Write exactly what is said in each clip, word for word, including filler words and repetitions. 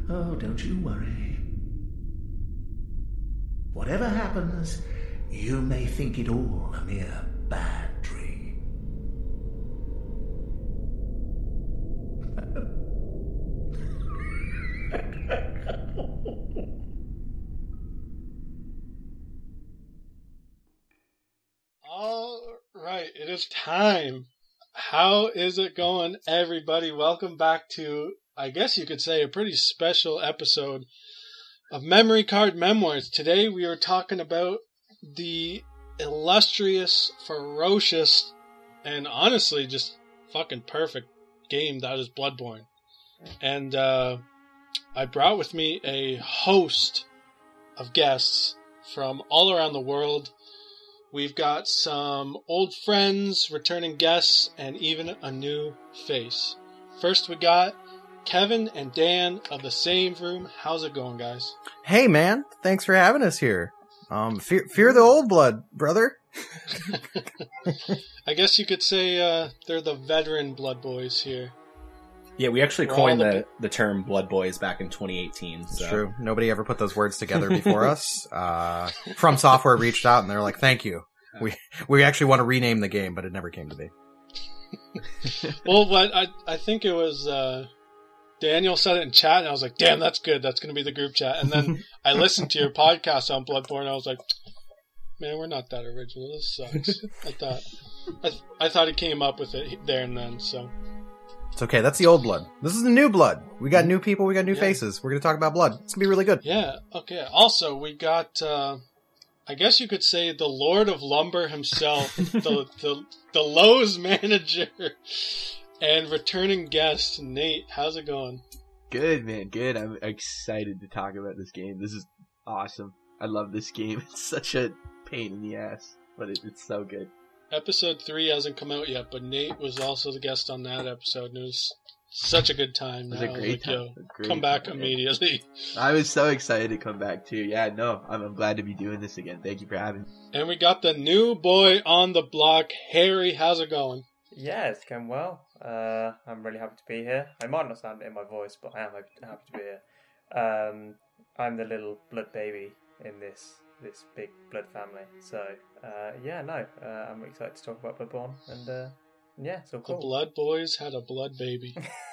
Oh, don't you worry. Whatever happens, you may think it all a mere bad dream. All right, it is time. How is it going, everybody? Welcome back to, I guess you could say, a pretty special episode of Memory Card Memoirs. Today we are talking about the illustrious, ferocious, and honestly just fucking perfect game that is Bloodborne. And uh, I brought with me a host of guests from all around the world. We've got some old friends, returning guests, and even a new face. First we got Kevin and Dan of the Same Room. How's it going, guys? Hey, man. Thanks for having us here. Um, fear, fear the old blood, brother. I guess you could say uh, they're the veteran Blood Boys here. Yeah, we actually We're coined all the, the- the term Blood Boys back in twenty eighteen. It's So. true. Nobody ever put those words together before us. Uh, From Software reached out and they're like, thank you. We we actually want to rename the game, but it never came to be. Well, but I I think it was uh, Daniel said it in chat, and I was like, damn, that's good. That's going to be the group chat. And then I listened to your podcast on Bloodborne, and I was like, man, we're not that original. This sucks. I thought I, th- I thought he came up with it there and then, so... It's okay. That's the old blood. This is the new blood. We got new people. We got new Yeah. faces. We're going to talk about blood. It's going to be really good. Yeah, okay. Also, we got, uh, I guess you could say, the Lord of Lumber himself, the, the the Lowe's manager, and returning guest, Nate. How's it going? Good, man. Good. I'm excited to talk about this game. This is awesome. I love this game. It's such a pain in the ass, but it, it's so good. Episode three hasn't come out yet, but Nate was also the guest on that episode, and it was such a good time. It was Now a I was great like, time. yo, It was a great come back time, man. immediately. I was so excited to come back too. Yeah, no, I'm, I'm glad to be doing this again. Thank you for having me. And we got the new boy on the block, Harry. How's it going? Yeah, it's going well. Uh, I'm really happy to be here. I might not sound it in my voice, but I am happy happy to be here. Um, I'm the little blood baby in this this big blood family. So, uh, yeah, no, uh, I'm excited to talk about Bloodborne, and uh, yeah, it's all The cool. Blood Boys had a blood baby.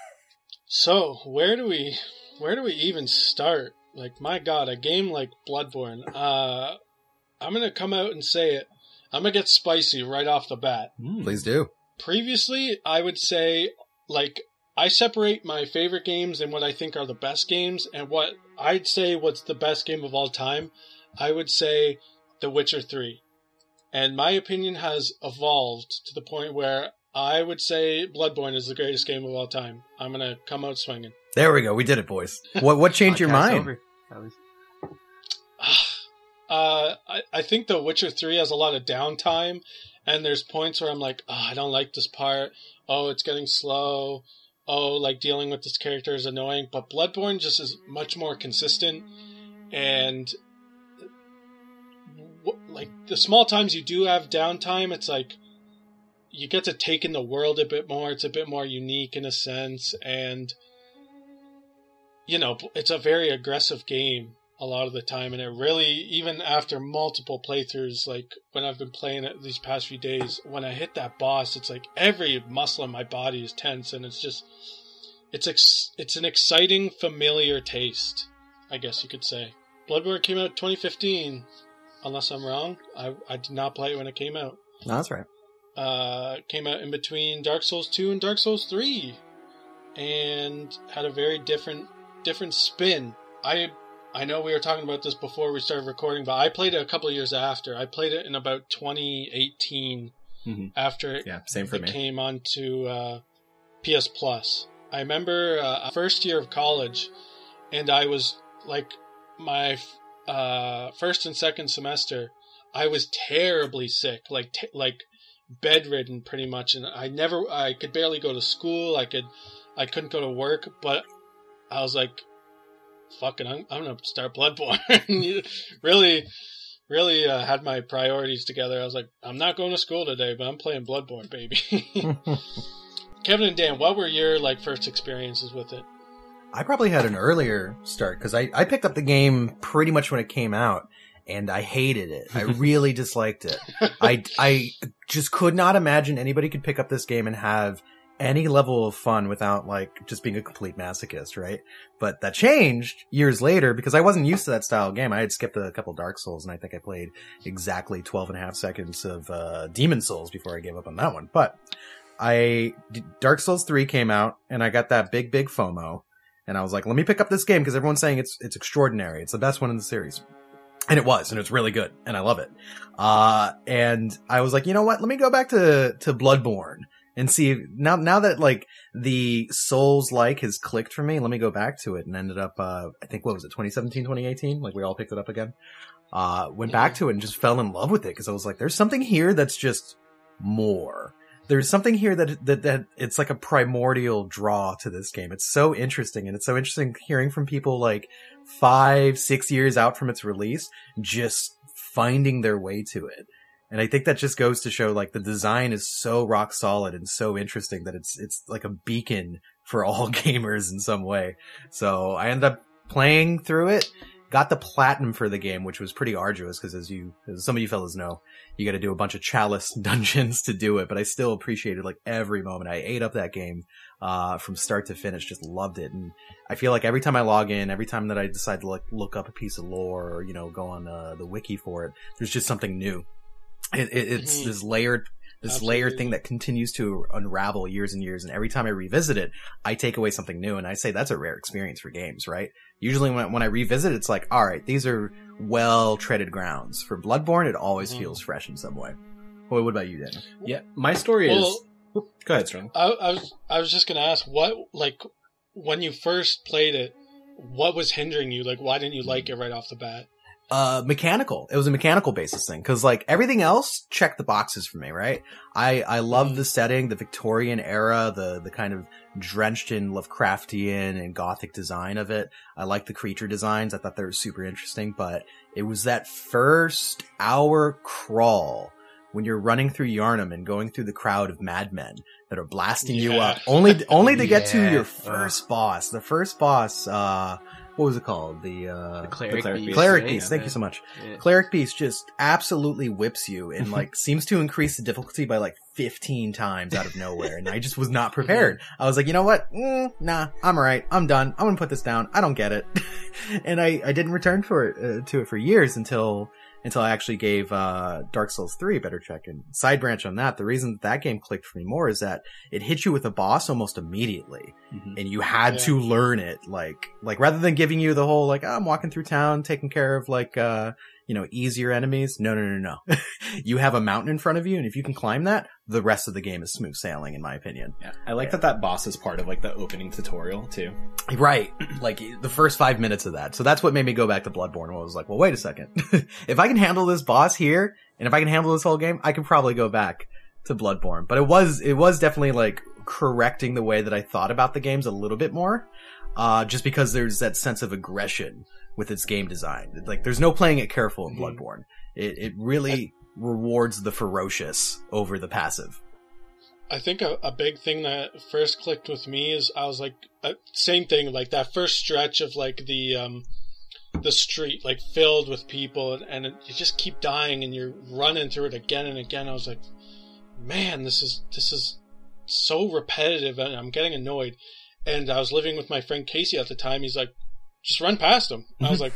So, where do we where do we even start? Like, my god, a game like Bloodborne. Uh, I'm going to come out and say it. I'm going to get spicy right off the bat. Please do. Previously, I would say, like, I separate my favorite games and what I think are the best games, and what I'd say what's the best game of all time, I would say The Witcher three. And my opinion has evolved to the point where I would say Bloodborne is the greatest game of all time. I'm going to come out swinging. There we go. We did it, boys. What what changed your Podcast mind? over. That was- Uh, I, I think The Witcher three has a lot of downtime, and there's points where I'm like, oh, I don't like this part. Oh, it's getting slow. Oh, like dealing with this character is annoying. But Bloodborne just is much more consistent, and w- like the small times you do have downtime, it's like you get to take in the world a bit more. It's a bit more unique in a sense, and you know, it's a very aggressive game a lot of the time, and it really, even after multiple playthroughs, like when I've been playing it these past few days, when I hit that boss, it's like every muscle in my body is tense, and it's just, it's ex- it's an exciting, familiar taste, I guess you could say. Bloodborne came out twenty fifteen, unless I'm wrong. I I did not play it when it came out. No, that's right. Uh, came out in between Dark Souls two and Dark Souls three, and had a very different different spin. I I know we were talking about this before we started recording, but I played it a couple of years after. I played it in about twenty eighteen, Mhm. after it, Yeah, same for it me. came onto uh, P S Plus. I remember uh, first year of college, and I was like my uh, first and second semester. I was terribly sick, like t- like bedridden pretty much, and I never, I could barely go to school. I could, I couldn't go to work, but I was like, fucking, I'm, I'm gonna start Bloodborne. really, really uh, had my priorities together. I was like, I'm not going to school today, but I'm playing Bloodborne, baby. Kevin and Dan, what were your like first experiences with it? I probably had an earlier start because I, I picked up the game pretty much when it came out, and I hated it. I really disliked it. I, I just could not imagine anybody could pick up this game and have any level of fun without like just being a complete masochist, right? But that changed years later because I wasn't used to that style of game. I had skipped a couple Dark Souls, and I think I played exactly twelve and a half seconds of uh, Demon Souls before I gave up on that one. But I Dark Souls three came out, and I got that big, big FOMO. And I was like, let me pick up this game because everyone's saying it's it's extraordinary. It's the best one in the series. And it was, and it's really good, and I love it. Uh, and I was like, you know what? Let me go back to, to Bloodborne and see, now, now that, like, the Souls-like has clicked for me, let me go back to it, and ended up, uh, I think, what was it, twenty seventeen, twenty eighteen? Like, we all picked it up again. Uh, went back to it and just fell in love with it, because I was like, there's something here that's just more. There's something here that, that, that it's like a primordial draw to this game. It's so interesting, and it's so interesting hearing from people like five, six years out from its release, just finding their way to it. And I think that just goes to show like the design is so rock solid and so interesting that it's, it's like a beacon for all gamers in some way. So I ended up playing through it. Got the platinum for the game, which was pretty arduous because as you, as some of you fellas know, you got to do a bunch of chalice dungeons to do it. But I still appreciated like every moment. I ate up that game uh from start to finish. Just loved it, and I feel like every time I log in, every time that I decide to like look up a piece of lore or you know go on uh, the wiki for it, there's just something new. It, it, it's mm-hmm. this layered. This Absolutely. layered thing that continues to unravel years and years. And every time I revisit it, I take away something new. And I say that's a rare experience for games, right? Usually when, when I revisit it, it's like, all right, these are well-treaded grounds. For Bloodborne, it always mm. feels fresh in some way. Well, what about you, Daniel? Yeah, my story well, is... Go ahead, Strong. I, I, was, I was just going to ask, what, like, when you first played it, what was hindering you? Like, why didn't you like it right off the bat? Uh, mechanical. It was a mechanical basis thing. Cause like everything else checked the boxes for me, right? I, I love the setting, the Victorian era, the, the kind of drenched in Lovecraftian and Gothic design of it. I like the creature designs. I thought they were super interesting, but it was that first hour crawl when you're running through Yharnam and going through the crowd of madmen that are blasting yeah. you up only, only to get yeah. to your first uh. boss. The first boss, uh, what was it called? The, uh, the Cleric, the Cleric Beast. Beast. Cleric yeah, Beast. Thank yeah. you so much. Yeah. Cleric Beast just absolutely whips you and like seems to increase the difficulty by like fifteen times out of nowhere. And I just was not prepared. I was like, you know what? Mm, nah, I'm alright. I'm done. I'm gonna put this down. I don't get it. And I, I didn't return for it, uh, to it for years until, until I actually gave, uh, Dark Souls three a better check. And side branch on that, the reason that, that game clicked for me more is that it hit you with a boss almost immediately. Mm-hmm. And you had yeah. to learn it. Like, like rather than giving you the whole, like, oh, I'm walking through town, taking care of like, uh, you know, easier enemies. No, no, no, no. You have a mountain in front of you. And if you can climb that, the rest of the game is smooth sailing, in my opinion. Yeah. I like yeah. that that boss is part of like the opening tutorial too. Right. Like the first five minutes of that. So that's what made me go back to Bloodborne. I was like, well, wait a second. If I can handle this boss here and if I can handle this whole game, I can probably go back to Bloodborne. But it was, it was definitely like correcting the way that I thought about the games a little bit more. Uh, just because there's that sense of aggression with its game design. Like there's no playing it careful in Bloodborne. It, it really rewards the ferocious over the passive. I think a, a big thing that first clicked with me is I was like, uh, same thing, like that first stretch of like the, um, the street, like filled with people and, and it, you just keep dying and you're running through it again and again. I was like, man, this is, this is so repetitive and I'm getting annoyed. And I was living with my friend Casey at the time. He's like, just run past him. And I was like,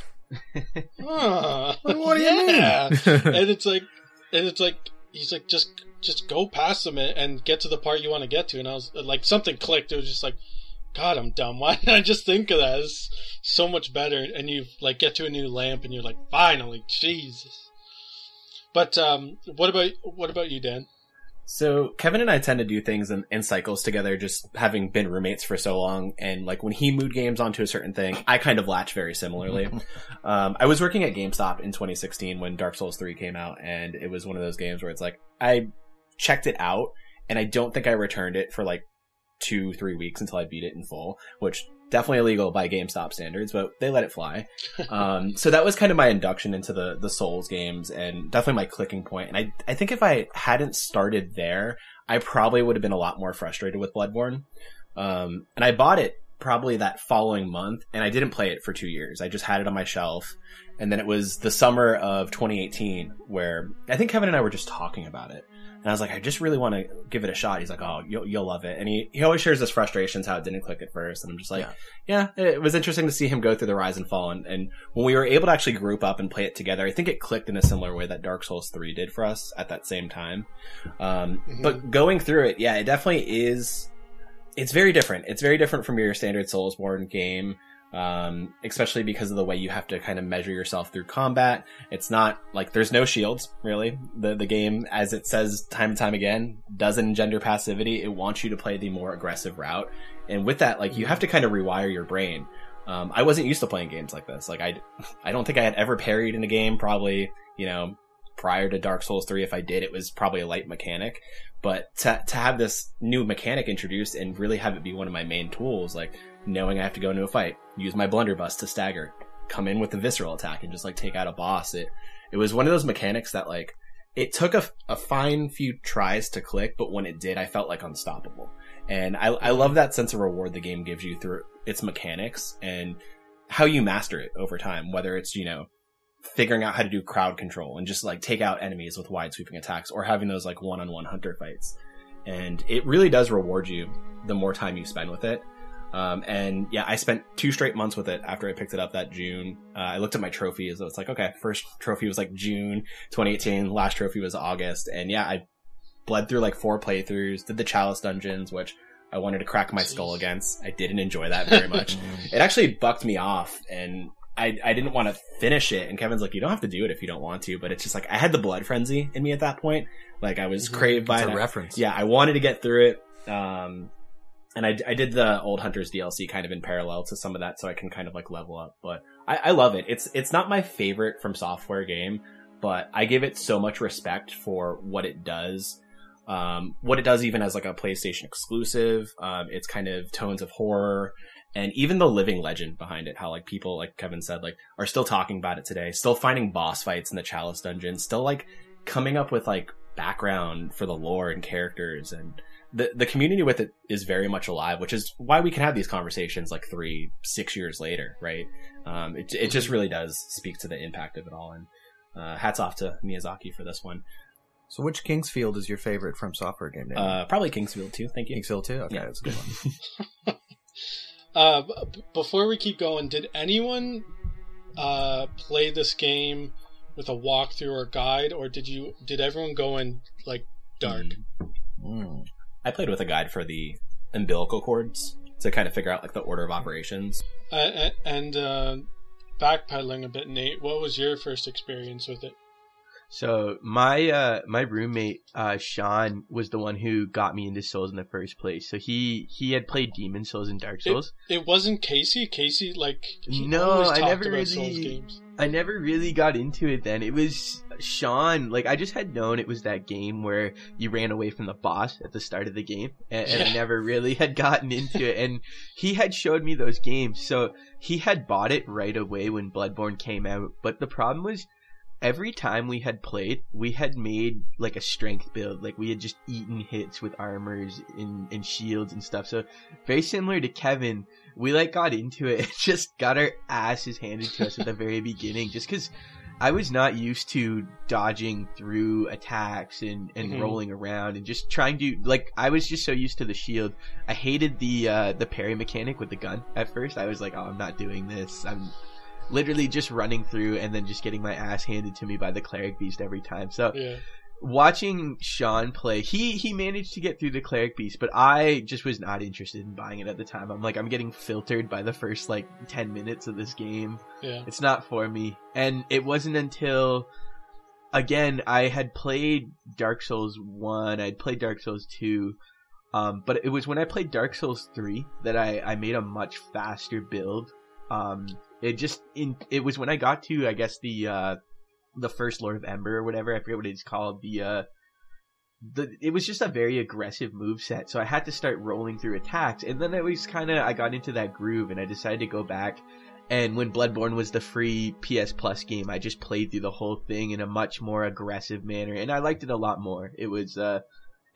huh, what do yeah. you mean? And it's like, and it's like, he's like, just, just go past them and, and get to the part you want to get to. And I was like, something clicked. It was just like, God, I'm dumb. Why did I just think of that? It's so much better. And you like get to a new lamp and you're like, finally, Jesus. But, um, what about, what about you, Dan? So Kevin and I tend to do things in, in cycles together, just having been roommates for so long. And like when he mood games onto a certain thing, I kind of latch very similarly. um, I was working at GameStop in twenty sixteen when Dark Souls three came out, and it was one of those games where it's like I checked it out, and I don't think I returned it for like two, three weeks until I beat it in full, which definitely illegal by GameStop standards, but they let it fly. Um, so that was kind of my induction into the, the Souls games and definitely my clicking point. And I, I think if I hadn't started there, I probably would have been a lot more frustrated with Bloodborne. Um, and I bought it probably that following month, and I didn't play it for two years. I just had it on my shelf. And then it was the summer of twenty eighteen where I think Kevin and I were just talking about it. And I was like, I just really want to give it a shot. He's like, oh, you'll, you'll love it. And he, he always shares his frustrations, how it didn't click at first. And I'm just like, yeah, yeah it was interesting to see him go through the rise and fall. And, and when we were able to actually group up and play it together, I think it clicked in a similar way that Dark Souls three did for us at that same time. Um, mm-hmm. But going through it, yeah, it definitely is. It's very different. It's very different from your standard Soulsborne game. Um, especially because of the way you have to kind of measure yourself through combat. It's not like there's no shields, really. The the game, as it says time and time again, doesn't engender passivity. It wants you to play the more aggressive route. And with that, like, you have to kind of rewire your brain. Um, I wasn't used to playing games like this. Like, I, I don't think I had ever parried in a game, probably, you know, prior to Dark Souls three. If I did, it was probably a light mechanic. But to, to have this new mechanic introduced and really have it be one of my main tools, like, knowing I have to go into a fight, use my blunderbuss to stagger, come in with a visceral attack and just like take out a boss. It, it was one of those mechanics that like, it took a, a fine few tries to click, but when it did, I felt like unstoppable. And I, I love that sense of reward the game gives you through its mechanics and how you master it over time, whether it's, you know, figuring out how to do crowd control and just like take out enemies with wide sweeping attacks or having those like one-on-one hunter fights. And it really does reward you the more time you spend with it. Um, and yeah, I spent two straight months with it after I picked it up that June. Uh, I looked at my trophies. So it's like, okay, first trophy was like June twenty eighteen. Last trophy was August. And yeah, I bled through like four playthroughs, did the Chalice dungeons, which I wanted to crack my Jeez. skull against. I didn't enjoy that very much. It actually bucked me off and I, I didn't want to finish it. And Kevin's like, you don't have to do it if you don't want to, but it's just like, I had the blood frenzy in me at that point. Like I was mm-hmm. craved by it's it. a reference. Yeah. I wanted to get through it. Um, And I, I did the Old Hunters D L C kind of in parallel to some of that so I can kind of like level up. But I, I love it. It's it's not my favorite From Software game, but I give it so much respect for what it does. Um, what it does even as like a PlayStation exclusive. Um, it's kind of tones of horror and even the living legend behind it. How like people, like Kevin said, like are still talking about it today, still finding boss fights in the Chalice dungeon, still like coming up with like background for the lore and characters and The the community with it is very much alive, which is why we can have these conversations like three, six years later, right? Um, it it just really does speak to the impact of it all, and uh, hats off to Miyazaki for this one. So, which Kingsfield is your favorite From Software game? Name? Uh, probably Kingsfield two. Thank you. Kingsfield two. Okay, yeah. That's a good one. uh, b- before we keep going, did anyone uh, play this game with a walkthrough or guide, or did you? Did everyone go in like dark? Mm. Mm. I played with a guide for the umbilical cords to kind of figure out like the order of operations. Uh, and uh, backpedaling a bit, Nate, what was your first experience with it? So my uh, my roommate uh, Sean was the one who got me into Souls in the first place. So he he had played Demon Souls and Dark Souls. It, it wasn't Casey. Casey like he no, always I talked never about really. Souls games. I never really got into it then. It was Sean. Like I just had known it was that game where you ran away from the boss at the start of the game, and, and I never really had gotten into it. And he had showed me those games, so he had bought it right away when Bloodborne came out. But the problem was, every time we had played, we had made like a strength build. Like we had just eaten hits with armors and, and shields and stuff. So very similar to Kevin, we like got into it and just got our asses handed to us at the very beginning. Just because I was not used to dodging through attacks and, and mm-hmm. rolling around and just trying to, like, I was just so used to the shield. I hated the uh, the parry mechanic with the gun at first. I was like, oh, I'm not doing this. I'm literally just running through and then just getting my ass handed to me by the cleric beast every time. So yeah. Watching Sean play, he he managed to get through the cleric beast, but I just was not interested in buying it at the time. I'm like, I'm getting filtered by the first like ten minutes of this game. Yeah. It's not for me. And it wasn't until, again, I had played Dark Souls one, I'd played Dark Souls two, um, but it was when I played Dark Souls three that I, I made a much faster build. Um, it just, in, it was when I got to, I guess, the, uh, the first Lord of Ember or whatever, I forget what it's called, the, uh, the, it was just a very aggressive moveset, so I had to start rolling through attacks, and then it was kind of, I got into that groove, and I decided to go back, and when Bloodborne was the free P S Plus game, I just played through the whole thing in a much more aggressive manner, and I liked it a lot more. It was, uh,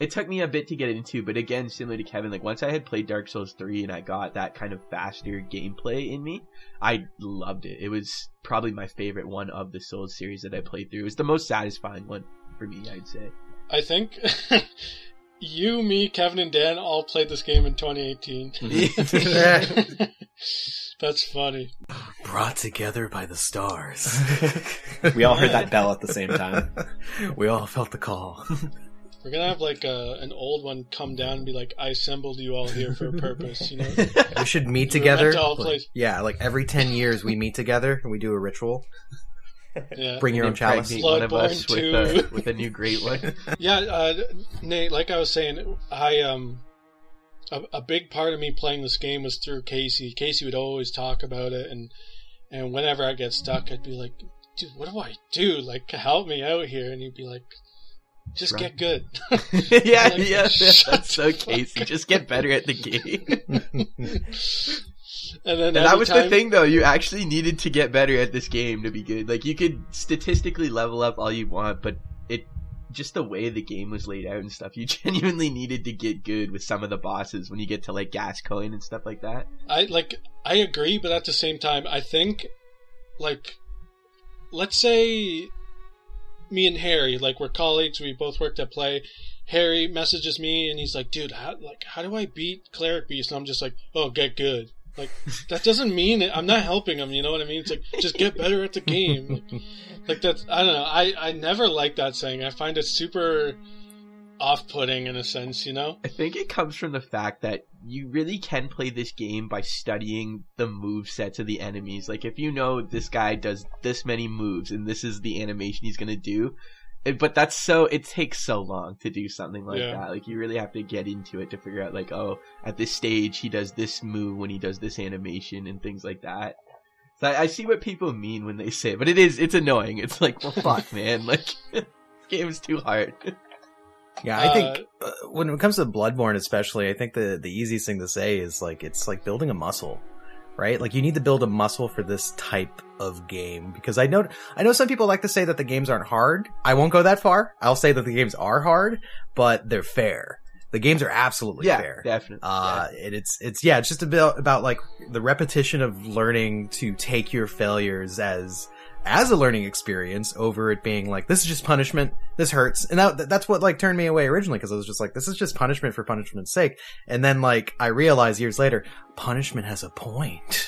It took me a bit to get into, but again, similar to Kevin, like once I had played Dark Souls three and I got that kind of faster gameplay in me, I loved it. It was probably my favorite one of the Souls series that I played through. It was the most satisfying one for me, I'd say. I think you, me, Kevin, and Dan all played this game in twenty eighteen. That's funny. Brought together by the stars. We all heard that bell at the same time. We all felt the call. We're gonna have like a, an old one come down and be like, "I assembled you all here for a purpose." You know, we should meet We were together. meant to all Like- play- yeah, like every ten years we meet together and we do a ritual. Yeah, Bring your own chalice. Impregnate one of us Bloodborne with two. a, with a new great one. yeah. Uh, Nate, like I was saying, I um, a, a big part of me playing this game was through Casey. Casey would always talk about it, and and whenever I get stuck, I'd be like, "Dude, what do I do? Like, help me out here!" And he'd be like, "Just Right. get good." yeah, Like, yeah, shut that's so the fuck Casey. up. Just get better at the game. And then And every that was time, the thing, though. You actually needed to get better at this game to be good. Like, you could statistically level up all you want, but it just the way the game was laid out and stuff, you genuinely needed to get good with some of the bosses when you get to, like, Gascoigne and stuff like that. I like I agree, but at the same time, I think like let's say me and Harry, like we're colleagues, we both worked at Play. Harry messages me and he's like, "Dude, how like how do I beat Cleric Beast?" And I'm just like, "Oh, get good." Like that doesn't mean it. I'm not helping him. You know what I mean? It's like just get better at the game. Like, like that's I don't know. I I never like that saying. I find it super off-putting in a sense. You know? I think it comes from the fact that you really can play this game by studying the move sets of the enemies. Like, if you know this guy does this many moves and this is the animation he's gonna do, it, but that's so, it takes so long to do something like Yeah. that. Like, you really have to get into it to figure out, like, oh, at this stage he does this move when he does this animation and things like that. So I, I see what people mean when they say it, but it is, it's annoying. It's like, well, fuck, man. Like, this game is too hard. Yeah, I think uh, when it comes to Bloodborne especially, I think the, the easiest thing to say is like, it's like building a muscle, right? Like you need to build a muscle for this type of game because I know, I know some people like to say that the games aren't hard. I won't go that far. I'll say that the games are hard, but they're fair. The games are absolutely yeah, fair. definitely. Uh, and it's, it's, yeah, it's just about, about like the repetition of learning to take your failures as, as a learning experience over it being like, this is just punishment. This hurts. And that, that's what like turned me away originally. Cause I was just like, this is just punishment for punishment's sake. And then like, I realized years later, punishment has a point.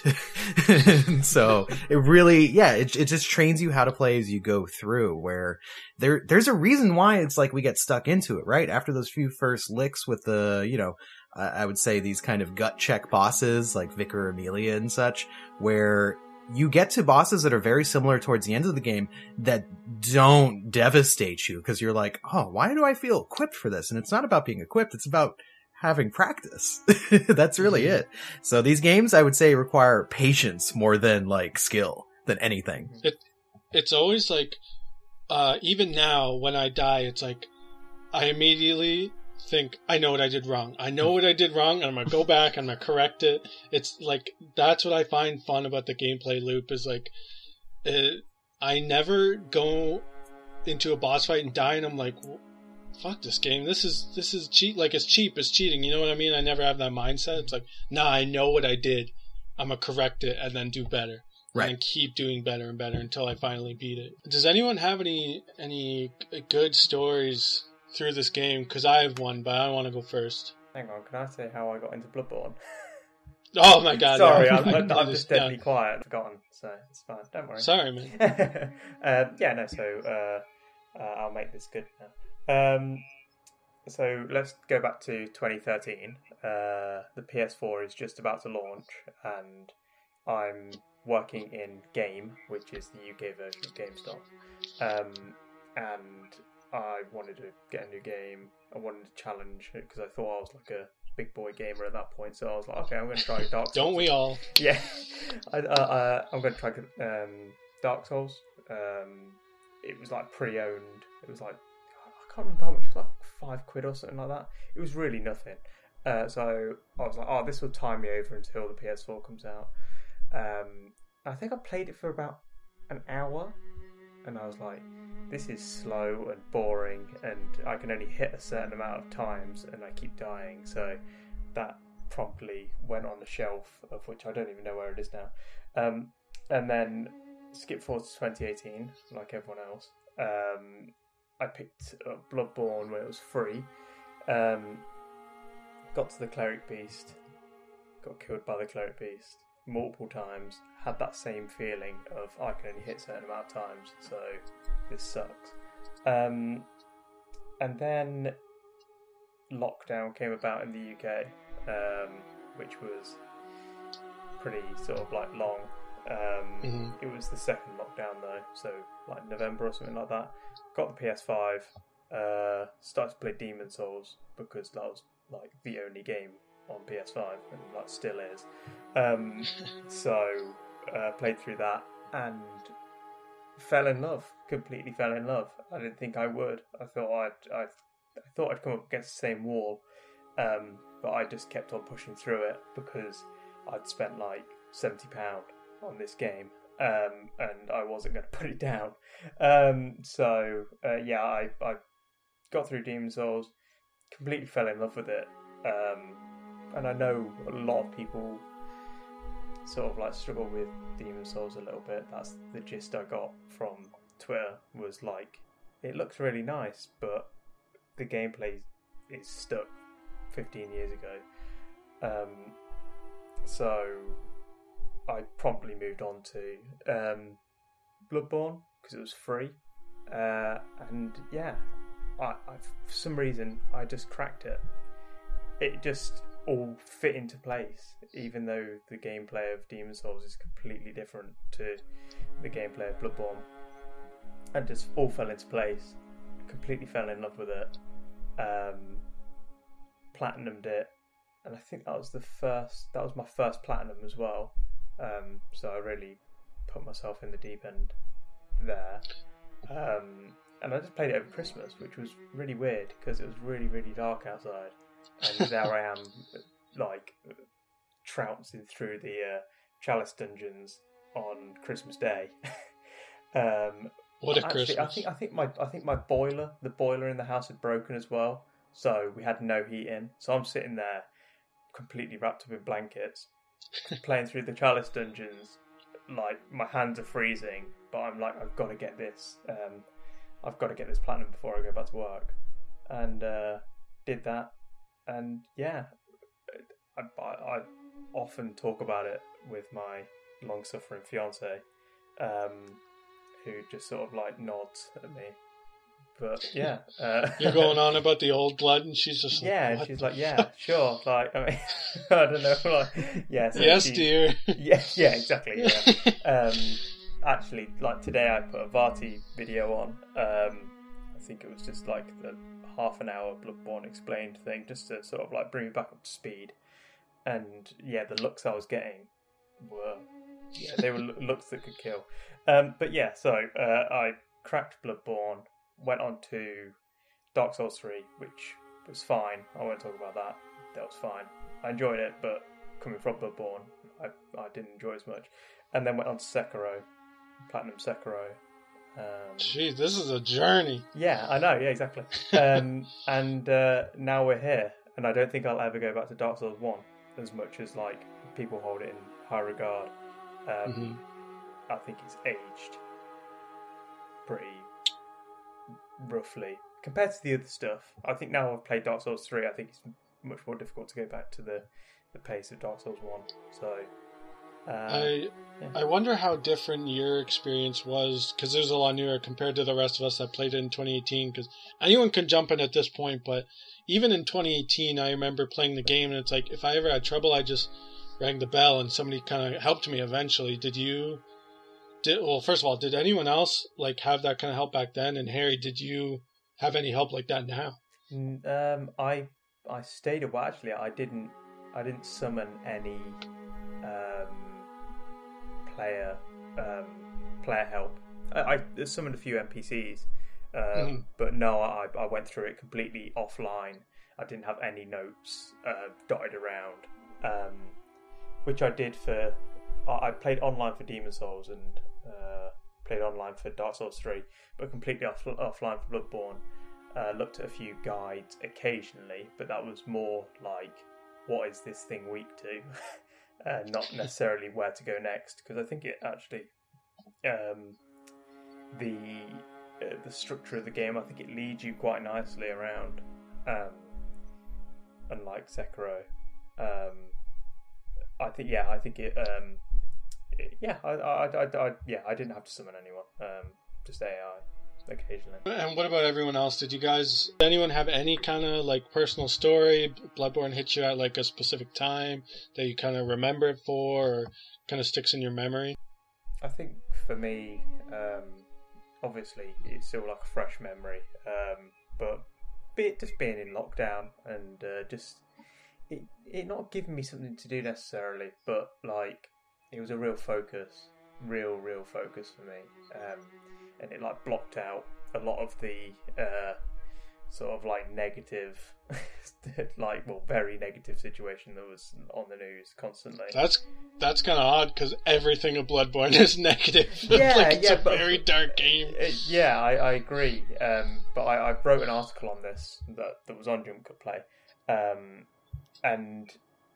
And so it really, yeah, it, it just trains you how to play as you go through where there, there's a reason why it's like we get stuck into it, right? After those few first licks with the, you know, uh, I would say these kind of gut check bosses like Vicar Amelia and such, where you get to bosses that are very similar towards the end of the game that don't devastate you because you're like, oh, why do I feel equipped for this? And it's not about being equipped. It's about having practice. That's really it. So these games, I would say, require patience more than like skill than anything. It, it's always like, uh, even now when I die, it's like, I immediately think, I know what I did wrong. I know what I did wrong, and I'm gonna go back, I'm gonna correct it. It's like, that's what I find fun about the gameplay loop, is like, it, I never go into a boss fight and die, and I'm like, well, fuck this game, this is, this is cheat, like, it's cheap, it's cheating, you know what I mean? I never have that mindset. It's like, nah, I know what I did, I'm gonna correct it, and then do better. Right. And keep doing better and better until I finally beat it. Does anyone have any, any good stories through this game? Because I have one, but I want to go first. Hang on, can I say how I got into Bloodborne? Oh my god. Sorry, yeah, I'm, I- I'm, I I'm just deadly yeah. quiet. I've forgotten, so it's fine. Don't worry. Sorry, man. um, yeah, no, so uh, uh, I'll make this good now. Um, so let's go back to twenty thirteen. Uh, the P S four is just about to launch, and I'm working in Game, which is the U K version of GameStop. Um, and I wanted to get a new game. I wanted to challenge it because I thought I was like a big boy gamer at that point. So I was like, okay, I'm going to try Dark Souls. Don't we all? Yeah, I, uh, uh, I'm going to try um, Dark Souls. Um, it was like pre-owned. It was like, I can't remember how much. It was like five quid or something like that. It was really nothing. Uh, so I was like, oh, this will time me over until the P S four comes out. Um, I think I played it for about an hour, and I was like, this is slow and boring, and I can only hit a certain amount of times, and I keep dying. So that promptly went on the shelf, of which I don't even know where it is now. Um, and then skip forward to twenty eighteen, like everyone else. Um, I picked up Bloodborne when it was free. Um, got to the Cleric Beast, got killed by the Cleric Beast multiple times, had that same feeling of I can only hit a certain amount of times, so this sucks. Um, and then lockdown came about in the U K, um, which was pretty sort of like long. Um, Mm-hmm. It was the second lockdown though, so like November or something like that. Got the P S five, uh, started to play Demon Souls because that was like the only game on P S five, and that still is. Um, so uh, played through that and fell in love. Completely fell in love. I didn't think I would. I thought I'd, I, I thought I'd come up against the same wall, um, but I just kept on pushing through it because I'd spent like seventy pounds on this game, um, and I wasn't going to put it down. Um, so uh, yeah, I, I got through Demon Souls, completely fell in love with it, um, and I know a lot of people sort of like struggle with Demon Souls a little bit. That's the gist I got from Twitter, was like, it looks really nice, but the gameplay is stuck fifteen years ago. Um, so I promptly moved on to um, Bloodborne because it was free, uh, and yeah, I, I for some reason I just cracked it. It just all fit into place, even though the gameplay of Demon Souls is completely different to the gameplay of Bloodborne, and just all fell into place. Completely fell in love with it. Um, platinumed it, and I think that was the first. That was my first platinum as well. Um, so I really put myself in the deep end there. Um, and I just played it over Christmas, which was really weird because it was really, really dark outside. And there I am, like, trouncing through the uh, Chalice dungeons on Christmas Day. um, What a actually, Christmas! I think I think my I think my boiler, the boiler in the house, had broken as well. So we had no heat in. So I'm sitting there, completely wrapped up in blankets, playing through the Chalice dungeons. Like, my hands are freezing, but I'm like, I've got to get this. Um, I've got to get this platinum before I go back to work, and uh, did that. And yeah, I, I, I often talk about it with my long-suffering fiance, um, who just sort of like nods at me. But yeah, uh, You're going on about the old blood, and she's just like, yeah, what? and she's like, yeah, sure. Like, I mean, I don't know, like, yeah, so yes, she, dear. yeah, yeah, exactly. Yeah. um, actually, like today, I put a Vati video on. Um, I think it was just like the half an hour Bloodborne explained thing, just to sort of like bring me back up to speed. And yeah, the looks I was getting were, yeah, they were lo- looks that could kill. Um, but yeah, so uh, I cracked Bloodborne, went on to Dark Souls three, which was fine. I won't talk about that. That was fine. I enjoyed it, but coming from Bloodborne, I, I didn't enjoy it as much. And then went on to Sekiro, Platinum Sekiro. Um, Jeez, this is a journey. yeah, I know. Yeah, exactly. Um, and uh, now we're here, and I don't think I'll ever go back to Dark Souls one as much as like people hold it in high regard. Um, Mm-hmm. I think it's aged pretty roughly compared to the other stuff. I think now I've played Dark Souls three, I think it's much more difficult to go back to the, the pace of Dark Souls one. So uh, I yeah. I wonder how different your experience was, because it was a lot newer compared to the rest of us that played it in twenty eighteen. Because anyone can jump in at this point, but even in twenty eighteen, I remember playing the game, and it's like if I ever had trouble, I just rang the bell, and somebody kind of helped me eventually. Did you? Did well? First of all, did anyone else like have that kind of help back then? And Harry, did you have any help like that now? Um, I I stayed a while. Actually, I didn't I didn't summon any um, player um, player help. I, I summoned a few N P Cs, um, Mm. but no, I I went through it completely offline. I didn't have any notes uh, dotted around, um, which I did for. I I played online for Demon Souls, and uh, played online for Dark Souls three, but completely off, offline for Bloodborne. Uh, looked at a few guides occasionally, but that was more like, what is this thing weak to? uh, not necessarily where to go next, because I think it actually, um, the uh, the structure of the game, I think it leads you quite nicely around, um, unlike Sekiro. Um, I think, yeah, I think it, um, it yeah, I, I, I, I, yeah, I didn't have to summon anyone, um, just A I. Occasionally. And what about everyone else? Did you guys, did anyone have any kind of like personal story? Bloodborne hit you at like a specific time that you kind of remember it for, or kind of sticks in your memory? I think for me, um, obviously it's still like a fresh memory, um, but be, just being in lockdown and uh, just it, it not giving me something to do necessarily, but like it was a real focus, real, real focus for me. Um, And it like blocked out a lot of the uh, sort of like negative, like well, very negative situation that was on the news constantly. That's that's kind of odd because everything of Bloodborne is negative. Yeah, like, it's yeah, a but, very dark game. Uh, yeah, I, I agree. Um, but I, I wrote an article on this that, that was on Jump Cut Play, um, and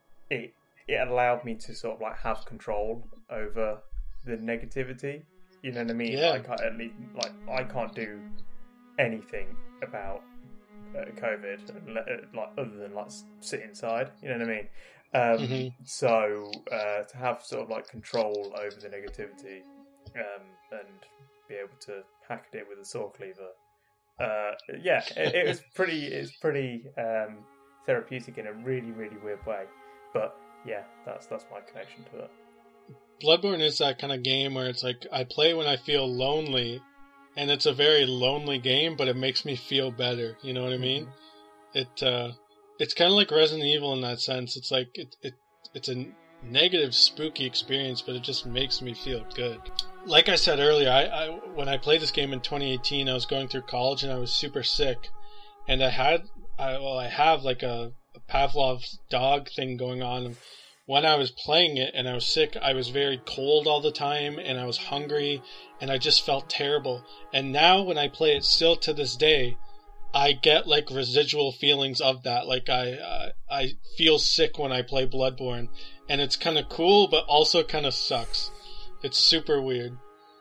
it it allowed me to sort of like have control over the negativity. You know what I mean? Yeah. I can't, at least, like I can't do anything about uh, COVID, like other than like sit inside. You know what I mean? Um, Mm-hmm. So uh, to have sort of like control over the negativity um, and be able to hack at it with a saw cleaver, uh, yeah, it, it was pretty. It's pretty um, therapeutic in a really, really weird way. But yeah, that's that's my connection to it. Bloodborne is that kind of game where it's like I play when I feel lonely, and it's a very lonely game, but it makes me feel better. You know what I mean? Mm-hmm. It uh, it's kind of like Resident Evil in that sense. It's like it it it's a negative, spooky experience, but it just makes me feel good. Like I said earlier, I, I when I played this game in twenty eighteen, I was going through college and I was super sick, and I had I well I have like a, a Pavlov's dog thing going on. When I was playing it and I was sick, I was very cold all the time and I was hungry and I just felt terrible. And now when I play it still to this day, I get like residual feelings of that. Like I uh, I feel sick when I play Bloodborne, and it's kind of cool but also kind of sucks. It's super weird.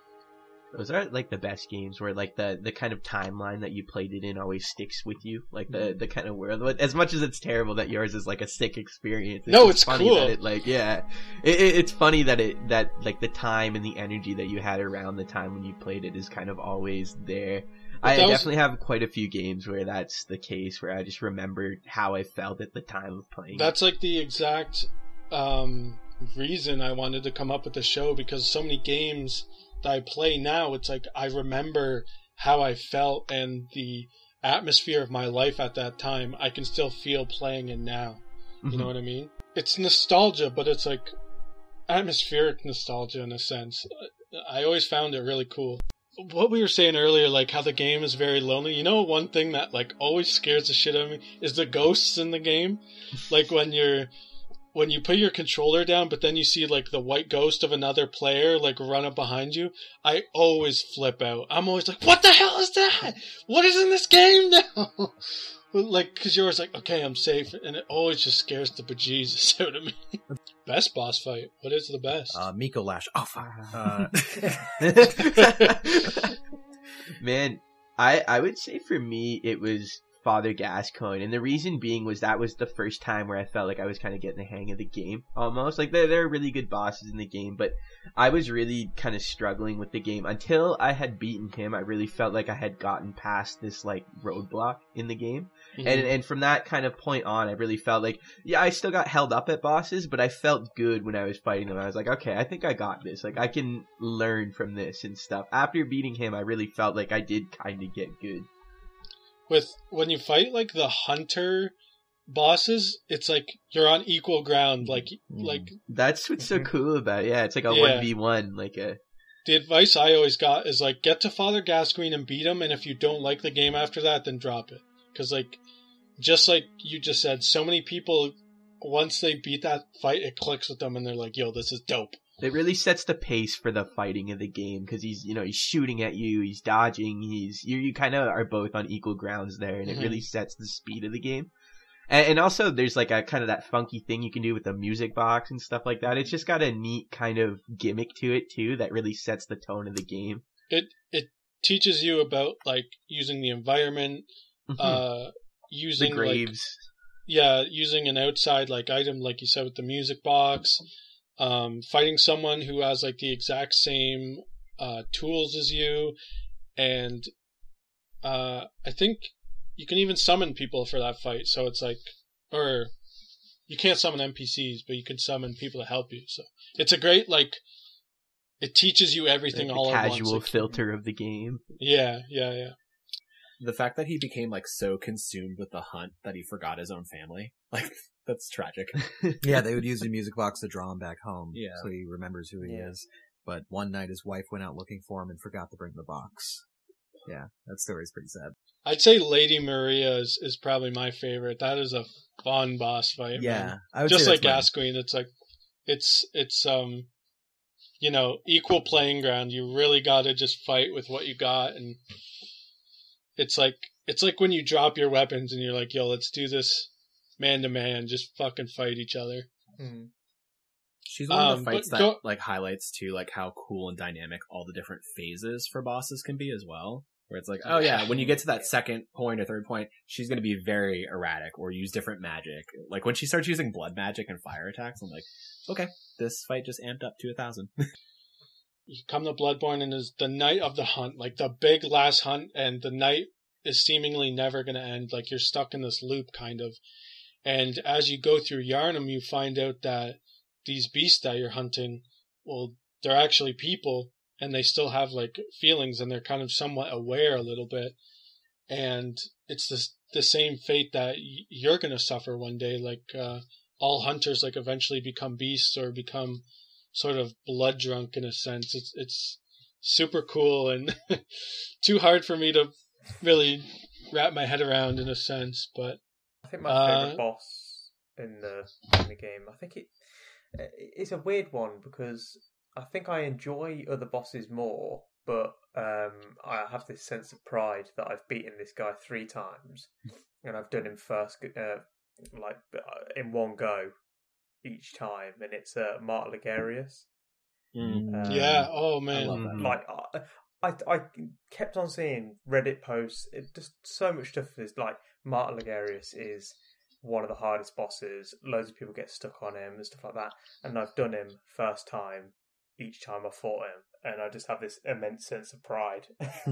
Those are like the best games where like the, the kind of timeline that you played it in always sticks with you. Like the, the kind of world. As much as it's terrible that yours is like a sick experience. It's no, it's funny cool. That it, like yeah, it, it, it's funny that it that like the time and the energy that you had around the time when you played it is kind of always there. But I was... definitely have quite a few games where that's the case, where I just remember how I felt at the time of playing. That's it. like the exact um, reason I wanted to come up with the show, because so many games that I play now, it's like I remember how I felt and the atmosphere of my life at that time. I can still feel playing it now. You Mm-hmm. know what I mean? It's nostalgia, but it's like atmospheric nostalgia in a sense. I always found it really cool. What we were saying earlier, like how the game is very lonely. You know, one thing that like always scares the shit out of me is the ghosts in the game. Like when you're when you put your controller down, but then you see like the white ghost of another player like run up behind you, I always flip out. I'm always like, what the hell is that? What is in this game now? Like, because you're always like, okay, I'm safe, and it always just scares the bejesus out of me. Best boss fight. What is the best? Uh, Miko Lash. Oh, fuck. Uh, Man, I I would say for me it was Father Gascoigne, and the reason being was that was the first time where I felt like I was kind of getting the hang of the game almost. Like there there are really good bosses in the game, but I was really kind of struggling with the game until I had beaten him. I really felt like I had gotten past this like roadblock in the game. Mm-hmm. And and from that kind of point on, I really felt like, yeah, I still got held up at bosses, but I felt good when I was fighting them. I was like, okay, I think I got this. Like, I can learn from this and stuff. After beating him, I really felt like I did kind of get good. With when you fight like the hunter bosses, it's like you're on equal ground. Like like That's what's so cool about it. Yeah, it's like a Yeah. one v one, like a... the advice I always got is like get to Father Gascoigne and beat him, and if you don't like the game after that, then drop it. Because like just like you just said, so many people once they beat that fight, it clicks with them, and they're like, "Yo, this is dope." it really sets the pace for the fighting of the game because he's, you know, he's shooting at you, he's dodging, he's you you kind of are both on equal grounds there, and it Mhm. really sets the speed of the game. And, and also, there's like a kind of that funky thing you can do with the music box and stuff like that. It's just got a neat kind of gimmick to it too that really sets the tone of the game. It it teaches you about like using the environment, Mhm. uh, the using like graves. yeah, using an outside like item, like you said with the music box, um, fighting someone who has like the exact same uh, tools as you, and uh, I think you can even summon people for that fight. So it's like, or you can't summon N P Cs, but you can summon people to help you. So it's a great like, it teaches you everything Like all the at once. casual Like, filter of the game. yeah, yeah, yeah. The fact that he became like so consumed with the hunt that he forgot his own family, like that's tragic. Yeah, they would use the music box to draw him back home, Yeah. so he remembers who he Yeah. is. But one night his wife went out looking for him and forgot to bring the box. Yeah, that story's pretty sad. I'd say Lady Maria is, is probably my favorite. That is a fun boss fight. Yeah, man. I would Just say like that's Gascoigne, it's like it's it's um you know, equal playing ground. You really got to just fight with what you got, and it's like it's like when you drop your weapons and you're like, yo, let's do this man to man, just fucking fight each other. Mm. She's one of Um, the fights but that go- like highlights too like how cool and dynamic all the different phases for bosses can be as well. Where it's like, oh yeah, when you get to that second point or third point, she's going to be very erratic or use different magic. Like when she starts using blood magic and fire attacks, I'm like, okay, this fight just amped up to a thousand. You come to Bloodborne and is the night of the hunt, like the big last hunt, and the night is seemingly never going to end. Like you're stuck in this loop, kind of. And as you go through Yharnam, you find out that these beasts that you're hunting, well, they're actually people, and they still have like feelings, and they're kind of somewhat aware a little bit. And it's this, the same fate that y- you're going to suffer one day. Like uh, all hunters, like eventually become beasts or become sort of blood drunk in a sense. It's it's super cool and too hard for me to really wrap my head around in a sense. But I think my Uh, favorite boss in the in the game. I think it it's a weird one because I think I enjoy other bosses more, but um, I have this sense of pride that I've beaten this guy three times, and I've done him first, uh, like in one go each time, and it's uh, Martyr Ligarius. Mm. Um, yeah, oh I man, love that. Mhm. Like I, I, I kept on seeing Reddit posts. It just so much stuff is like Martyr Ligarius is one of the hardest bosses. Loads of people get stuck on him and stuff like that. And I've done him first time each time I fought him, and I just have this immense sense of pride.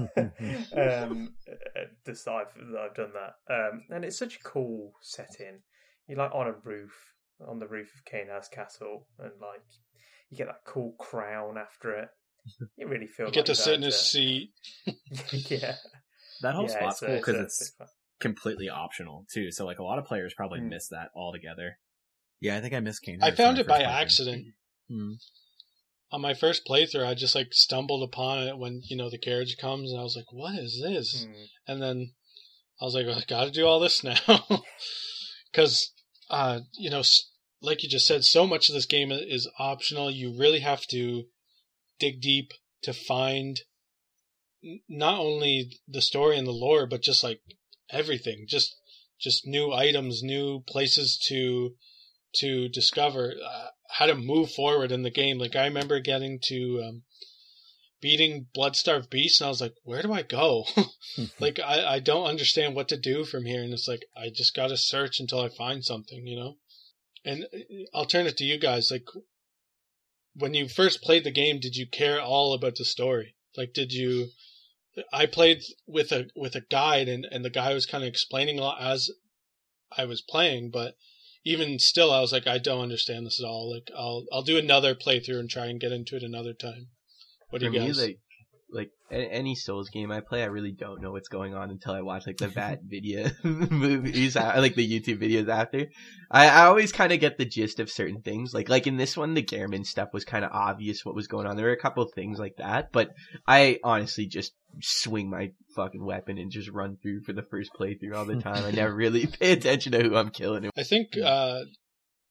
um, just that I've, that I've done that. Um, and it's such a cool setting. You're like on a roof, on the roof of Cainhurst Castle, and like you get that cool crown after it. You really feel you like get to you've sit in earned his it. seat. Yeah, That whole yeah, spot's a- cool because a it's big fan. completely optional too. So like a lot of players probably Mm. miss that altogether. Yeah, I think I missed Kane. I found it by accident. Hmm. On my first playthrough, I just like stumbled upon it when, you know, the carriage comes, and I was like, what is this? Mm. And then I was like, I gotta do all this now. Because, uh, you know, s- like you just said, so much of this game is optional. You really have to dig deep to find n- not only the story and the lore, but just like everything. Just just new items, new places to to discover, uh, how to move forward in the game. Like I remember getting to um, beating Bloodstarved Beast, and I was like, where do I go? Like I, I don't understand what to do from here, and it's like I just gotta search until I find something, you know. And uh, I'll turn it to you guys. Like when you first played the game, did you care all about the story? Like did you? I played with a with a guide, and, and the guy was kind of explaining a lot as I was playing, but even still, I was like, I don't understand this at all. Like, I'll I'll do another playthrough and try and get into it another time. What do For you me, guys? like, like a- any Souls game I play, I really don't know what's going on until I watch like the V A T video movies, I like the YouTube videos after. I, I always kind of get the gist of certain things. Like, like in this one, the Gehrman stuff was kind of obvious what was going on. There were a couple of things like that, but I honestly just swing my fucking weapon and just run through for the first playthrough all the time. I never really pay attention to who I'm killing. I think uh,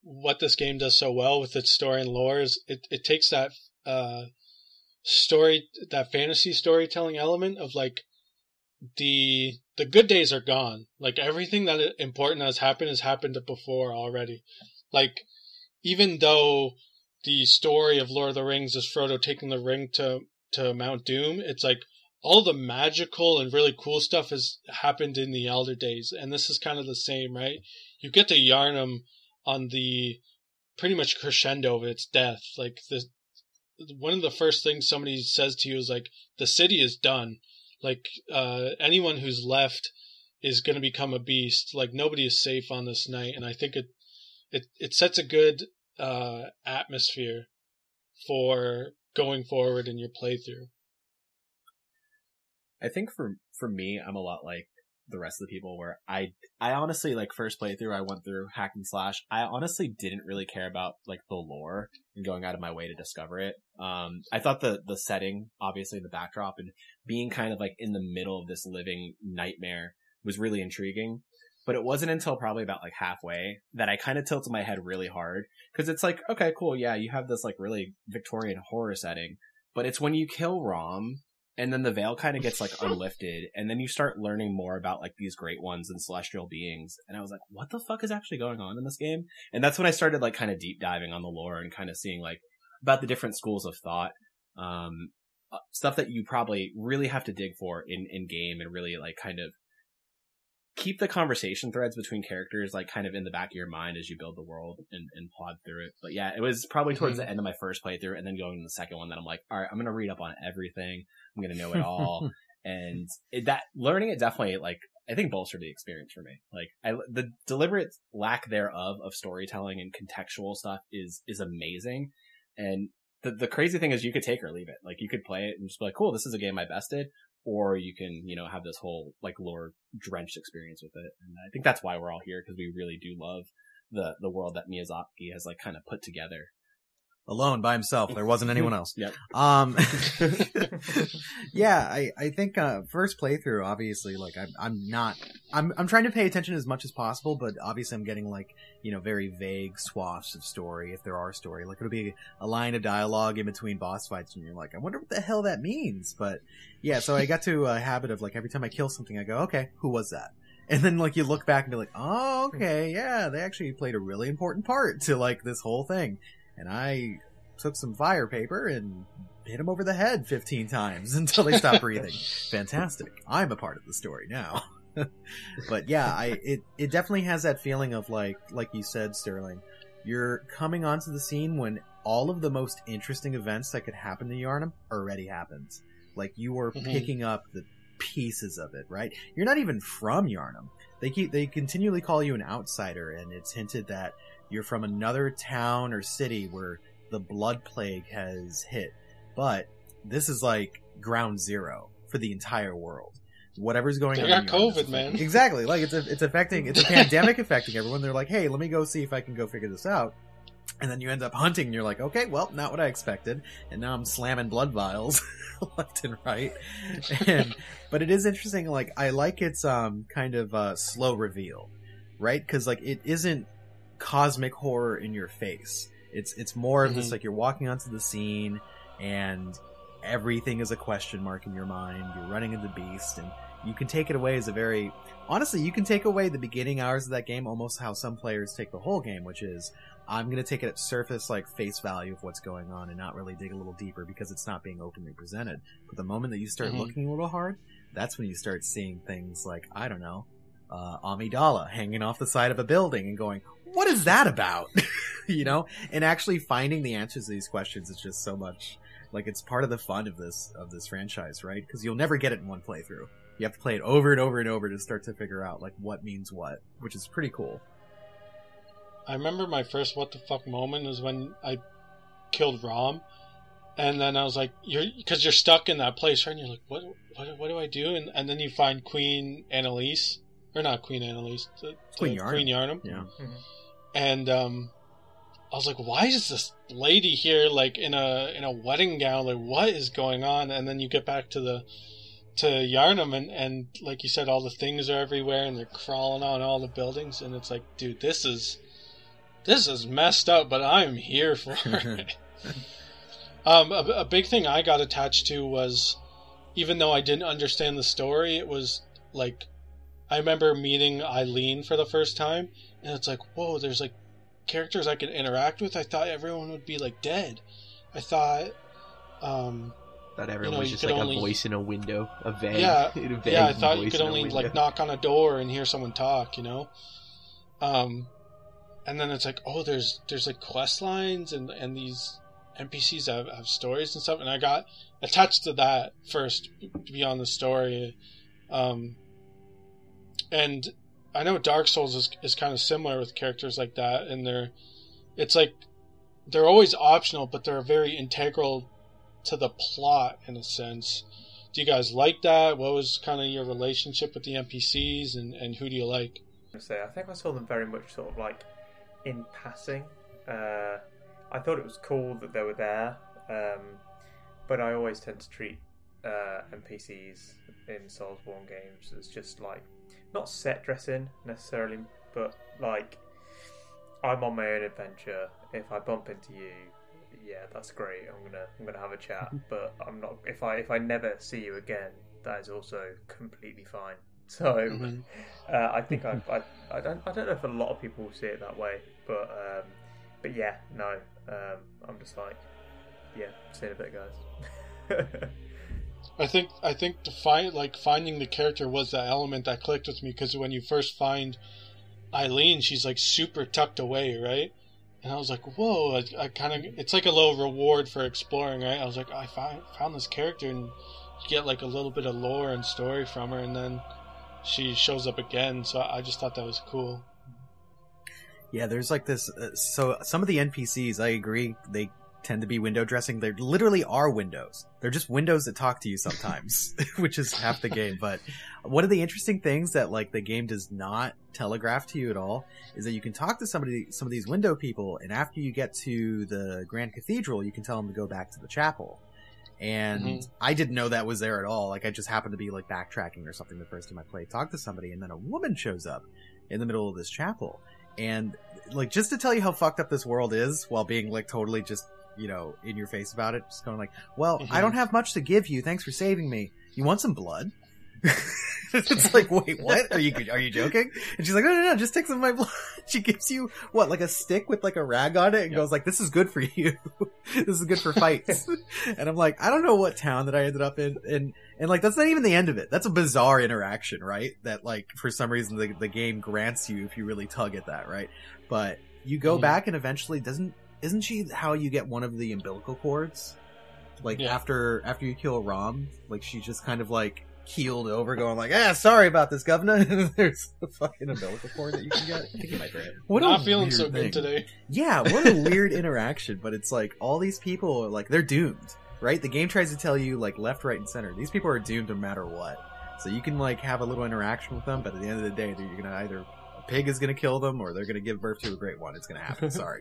what this game does so well with its story and lore is it, it takes that uh, story, that fantasy storytelling element of like the the good days are gone. Like everything that important has happened has happened before already. Like even though the story of Lord of the Rings is Frodo taking the ring to to Mount Doom, it's like all the magical and really cool stuff has happened in the Elder Days, and this is kind of the same, right? You get to Yharnam on the pretty much crescendo of its death. Like the one of the first things somebody says to you is like, the city is done. Like uh, anyone who's left is going to become a beast. Like nobody is safe on this night, and I think it it it sets a good uh, atmosphere for going forward in your playthrough. I think for for me, I'm a lot like the rest of the people where I I honestly, like, first playthrough I went through hack and slash. I honestly didn't really care about like the lore and going out of my way to discover it. Um, I thought the the setting, obviously the backdrop and being kind of like in the middle of this living nightmare was really intriguing. But it wasn't until probably about like halfway that I kind of tilted my head really hard, because it's like, okay, cool, yeah, you have this like really Victorian horror setting, but it's when you kill Rom and then the veil kind of gets like unlifted, and then you start learning more about like these great ones and celestial beings. And I was like, what the fuck is actually going on in this game? And that's when I started like kind of deep diving on the lore and kind of seeing like about the different schools of thought, um, uh, stuff that you probably really have to dig for in, in game and really like kind of keep the conversation threads between characters like kind of in the back of your mind as you build the world and, and plod through it. But yeah, it was probably towards mm-hmm. the end of my first playthrough and then going to the second one that I'm like, all right, I'm going to read up on everything. I'm going to know it all. And it, that learning it definitely, like, I think bolstered the experience for me. Like I, the deliberate lack thereof of storytelling and contextual stuff is, is amazing. And the, the crazy thing is you could take or leave it. Like you could play it and just be like, cool, this is a game I bested. Or you can, you know, have this whole like lore drenched experience with it. And I think that's why we're all here, because we really do love the, the world that Miyazaki has like kind of put together. Alone by himself. There wasn't anyone else. Yep. Um, yeah, I, I think, uh, first playthrough, obviously, like, I'm, I'm not, I'm, I'm trying to pay attention as much as possible, but obviously I'm getting, like, you know, very vague swaths of story, if there are story. Like, it'll be a line of dialogue in between boss fights, and you're like, I wonder what the hell that means. But, yeah, so I got to a habit of, like, every time I kill something, I go, okay, who was that? And then, like, you look back and be like, oh, okay, yeah, they actually played a really important part to, like, this whole thing. And I took some fire paper and hit him over the head fifteen times until they stopped breathing. Fantastic. I'm a part of the story now. But yeah, I it, it definitely has that feeling of like, like you said, Sterling, you're coming onto the scene when all of the most interesting events that could happen to Yharnam already happened. Like you are mm-hmm. picking up the pieces of it, right? You're not even from Yharnam. They keep, they continually call you an outsider, and it's hinted that you're from another town or city where the blood plague has hit. But this is like ground zero for the entire world. Whatever's going they on. They got COVID, man. Exactly. Like it's a, it's affecting, it's a pandemic affecting everyone. They're like, hey, let me go see if I can go figure this out. And then you end up hunting and you're like, okay, well, not what I expected. And now I'm slamming blood vials left and right. And, but it is interesting. Like, I like its, um, kind of, uh, slow reveal, right? Cause like, it isn't cosmic horror in your face. It's, it's more of mm-hmm. this, like, you're walking onto the scene and everything is a question mark in your mind. You're running into Beast, and you can take it away as a very, honestly, you can take away the beginning hours of that game almost how some players take the whole game, which is, I'm going to take it at surface, like, face value of what's going on and not really dig a little deeper because it's not being openly presented. But the moment that you start mm-hmm. looking a little hard, that's when you start seeing things like, I don't know, uh, Amidala hanging off the side of a building and going, what is that about? You know? And actually finding the answers to these questions is just so much, like, it's part of the fun of this, of this franchise, right? Because you'll never get it in one playthrough. You have to play it over and over and over to start to figure out, like, what means what, which is pretty cool. I remember my first what the fuck moment was when I killed Rom, and then I was like, "You're," because you're stuck in that place, right? And you're like, "What? What? What do I do?" And and then you find Queen Annalise, or not Queen Annalise, the, the Queen Yharnam. Queen Yharnam. Yeah. Mm-hmm. And um, I was like, "Why is this lady here, like in a in a wedding gown? Like, what is going on?" And then you get back to the to Yharnam, and and like you said, all the things are everywhere, and they're crawling on all the buildings, and it's like, dude, this is. this is messed up, but I'm here for it. um, a, a big thing I got attached to was, even though I didn't understand the story, it was like, I remember meeting Eileen for the first time, and it's like, whoa, there's like characters I can interact with. I thought everyone would be like dead. I thought, um, That everyone you know, was you just could like only- a voice in a window, a vague, yeah, a vague yeah. I thought you voice could in a only window. like knock on a door and hear someone talk, you know. Um, and then it's like, oh, there's there's like quest lines and and these N P Cs have, have stories and stuff, and I got attached to that first beyond the story. Um, and I know Dark Souls is is kind of similar with characters like that, and they're it's like they're always optional, but they're very integral to the plot in a sense. Do you guys like that? What was kind of your relationship with the N P Cs, and, and who do you like? I say I think I saw them very much sort of like in passing. Uh, I thought it was cool that they were there, um, but I always tend to treat uh, N P Cs in Soulsborne games as just like not set dressing necessarily, but like I'm on my own adventure. If I bump into you, yeah, that's great. I'm gonna I'm gonna have a chat, but I'm not. If I if I never see you again, that is also completely fine. So Mhm. uh, I think I, I I don't I don't know if a lot of people see it that way, but um, but yeah, no, um, I'm just like, yeah, see you in a bit, guys. I think I think to find like finding the character was the element that clicked with me, because when you first find Eileen, she's like super tucked away, right? And I was like, whoa! I, I kind of it's like a little reward for exploring, right? I was like, I found found this character, and you get like a little bit of lore and story from her, and then she shows up again. So I just thought that was cool. Yeah, there's like this. Uh, so some of the N P Cs, I agree, they tend to be window dressing. They literally are windows. They're just windows that talk to you sometimes, which is half the game. But one of the interesting things that like the game does not telegraph to you at all is that you can talk to somebody, some of these window people, and after you get to the Grand Cathedral, you can tell them to go back to the chapel. And Mhm. I didn't know that was there at all. Like I just happened to be like backtracking or something the first time I played, talked to somebody, and then a woman shows up in the middle of this chapel. And like, just to tell you how fucked up this world is, while being like totally just, you know, in your face about it, just going like, well, Mhm. I don't have much to give you. Thanks for saving me. You want some blood? It's like, wait, what? Are you are you joking? And she's like, no, no, no, just take some of my blood. She gives you what, like a stick with like a rag on it, and Yep. goes like, this is good for you. This is good for fights. And I'm like, I don't know what town that I ended up in, and and like that's not even the end of it. That's a bizarre interaction, right? That like for some reason the the game grants you if you really tug at that, right? But you go Mhm. back and eventually doesn't isn't she how you get one of the umbilical cords? Like Yeah. after after you kill Rom, like she's just kind of like keeled over, going like, ah, sorry about this, governor. There's the fucking umbilical cord that you can get. I think you might right. What Not a feeling weird so thing. good today. Yeah, what a weird interaction. But it's like all these people are like, they're doomed, right? The game tries to tell you like left, right, and center. These people are doomed no matter what. So you can like have a little interaction with them, but at the end of the day, you're gonna either a pig is gonna kill them or they're gonna give birth to a great one. It's gonna happen. Sorry.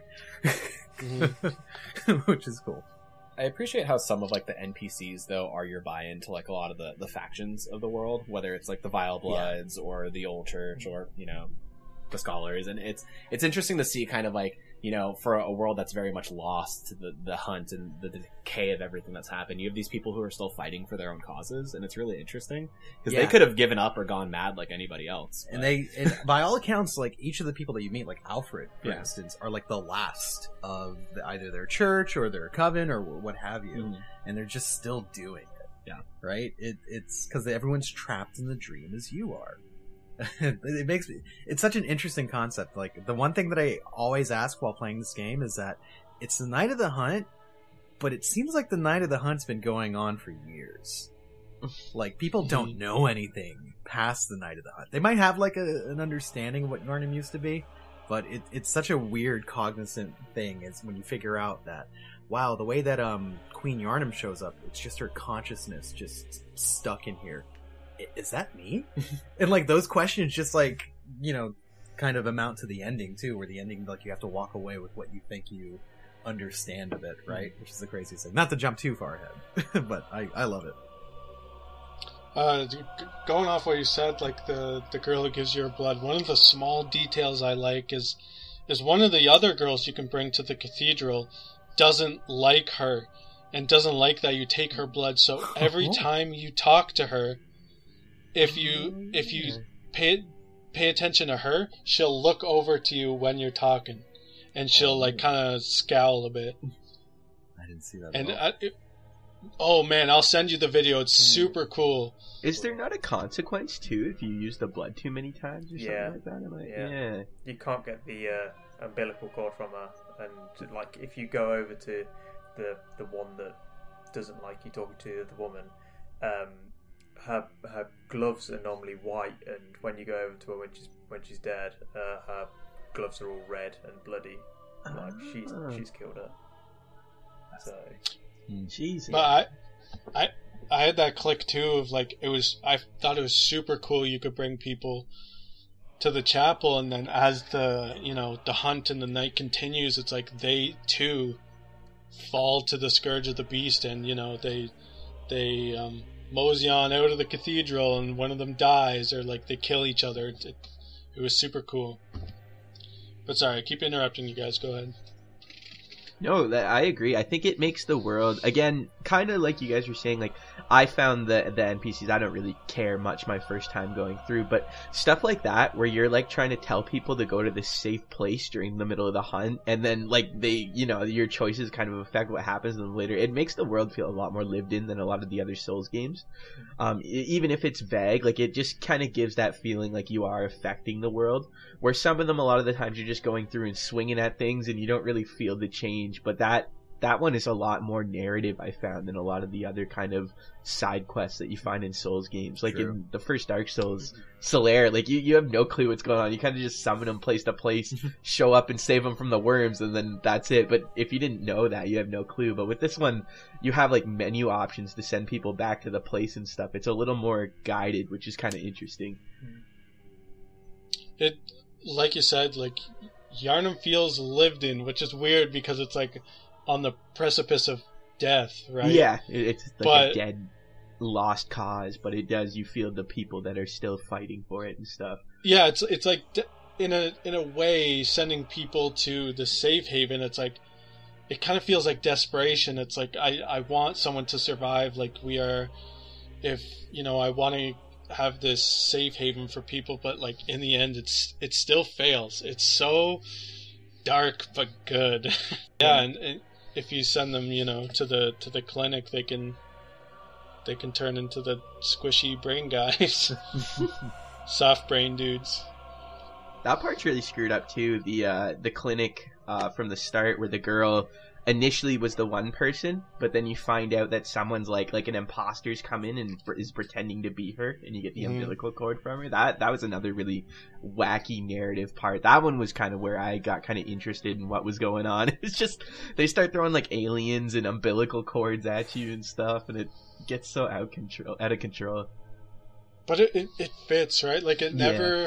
Which is cool. I appreciate how some of like the N P Cs though are your buy-in to like a lot of the, the factions of the world, whether it's like the Vile Bloods or the Old Church or, you know, the Scholars. And it's it's interesting to see kind of like, you know, for a world that's very much lost to the, the hunt and the decay of everything that's happened, you have these people who are still fighting for their own causes, and it's really interesting because Yeah. they could have given up or gone mad like anybody else. And but- they, and by all accounts, like each of the people that you meet, like Alfred, for Yeah. instance, are like the last of the, either their church or their coven or what have you, Mhm. and they're just still doing it. Yeah. Right. It, it's because everyone's trapped in the dream as you are. It makes me. It's such an interesting concept. Like the one thing that I always ask while playing this game is that it's the night of the hunt, but it seems like the night of the hunt's been going on for years. Like people don't know anything past the night of the hunt. They might have like a, an understanding of what Yharnam used to be, but it, it's such a weird cognizant thing is when you figure out that, wow, the way that um Queen Yharnam shows up, it's just her consciousness just stuck in here. I- Is that me? And like those questions just like, you know, kind of amount to the ending too, where the ending, like you have to walk away with what you think you understand of it, right? Which is the craziest thing. Not to jump too far ahead, but I, I love it. Uh, g- going off what you said, like the, the girl who gives you her blood, one of the small details I like is is one of the other girls you can bring to the cathedral doesn't like her and doesn't like that you take her blood. So every time you talk to her, if you if you pay pay attention to her, she'll look over to you when you're talking, and she'll like kind of scowl a bit. I didn't see that. And at all. I, it, oh man, I'll send you the video. It's Hmm. super cool. Is there not a consequence too if you use the blood too many times or something Yeah. like that? Am I- Yeah. yeah. You can't get the uh, umbilical cord from her, and like if you go over to the the one that doesn't like you talking to the woman, um, her her gloves are normally white, and when you go over to her when she's when she's dead, uh, her gloves are all red and bloody, like she's Ah. she's killed her. So Jeez. But I, I, I had that click too of like it was. I thought it was super cool. You could bring people to the chapel, and then as the you know the hunt and the night continues, it's like they too fall to the scourge of the beast, and you know they they um, mosey on out of the cathedral, and one of them dies, or like they kill each other. It, it, it was super cool. But sorry, I keep interrupting you guys. Go ahead. No, that I agree. I think it makes the world again kind of like you guys were saying. Like I found the the N P Cs. I don't really care much my first time going through, but stuff like that where you're like trying to tell people to go to this safe place during the middle of the hunt, and then like they, you know, your choices kind of affect what happens to them later. It makes the world feel a lot more lived in than a lot of the other Souls games. Um, e- even if it's vague, like it just kind of gives that feeling like you are affecting the world. Where some of them, a lot of the times, you're just going through and swinging at things, and you don't really feel the change. But that that one is a lot more narrative, I found, than a lot of the other kind of side quests that you find in Souls games. Like True. in the first Dark Souls, Solaire, like you, you have no clue what's going on. You kind of just summon them place to place, show up and save them from the worms, and then that's it. But if you didn't know that, you have no clue. But with this one, you have like menu options to send people back to the place and stuff. It's a little more guided, which is kind of interesting. It, like you said, like Yharnam feels lived in, which is weird because it's like on the precipice of death, right? Yeah, it- it's like But- a dead, lost cause, but it does. You feel the people that are still fighting for it and stuff. Yeah, it's it's like de- in a in a way sending people to the safe haven. It's like it kind of feels like desperation. It's like I I want someone to survive. Like we are, if you know, I want to have this safe haven for people, but like in the end, it's it still fails. It's so dark but good. Yeah, and, and if you send them, you know, to the to the clinic, they can they can turn into the squishy brain guys, soft brain dudes. That part's really screwed up too. The uh, the clinic uh, from the start, where the girl initially was the one person, but then you find out that someone's like like an imposter's come in and pr- is pretending to be her, and you get the Mhm. umbilical cord from her. That that was another really wacky narrative part. That one was kind of where I got kind of interested in what was going on. It's just they start throwing like aliens and umbilical cords at you and stuff, and it gets so out control out of control. But it, it, it fits, right? Like it Yeah. never,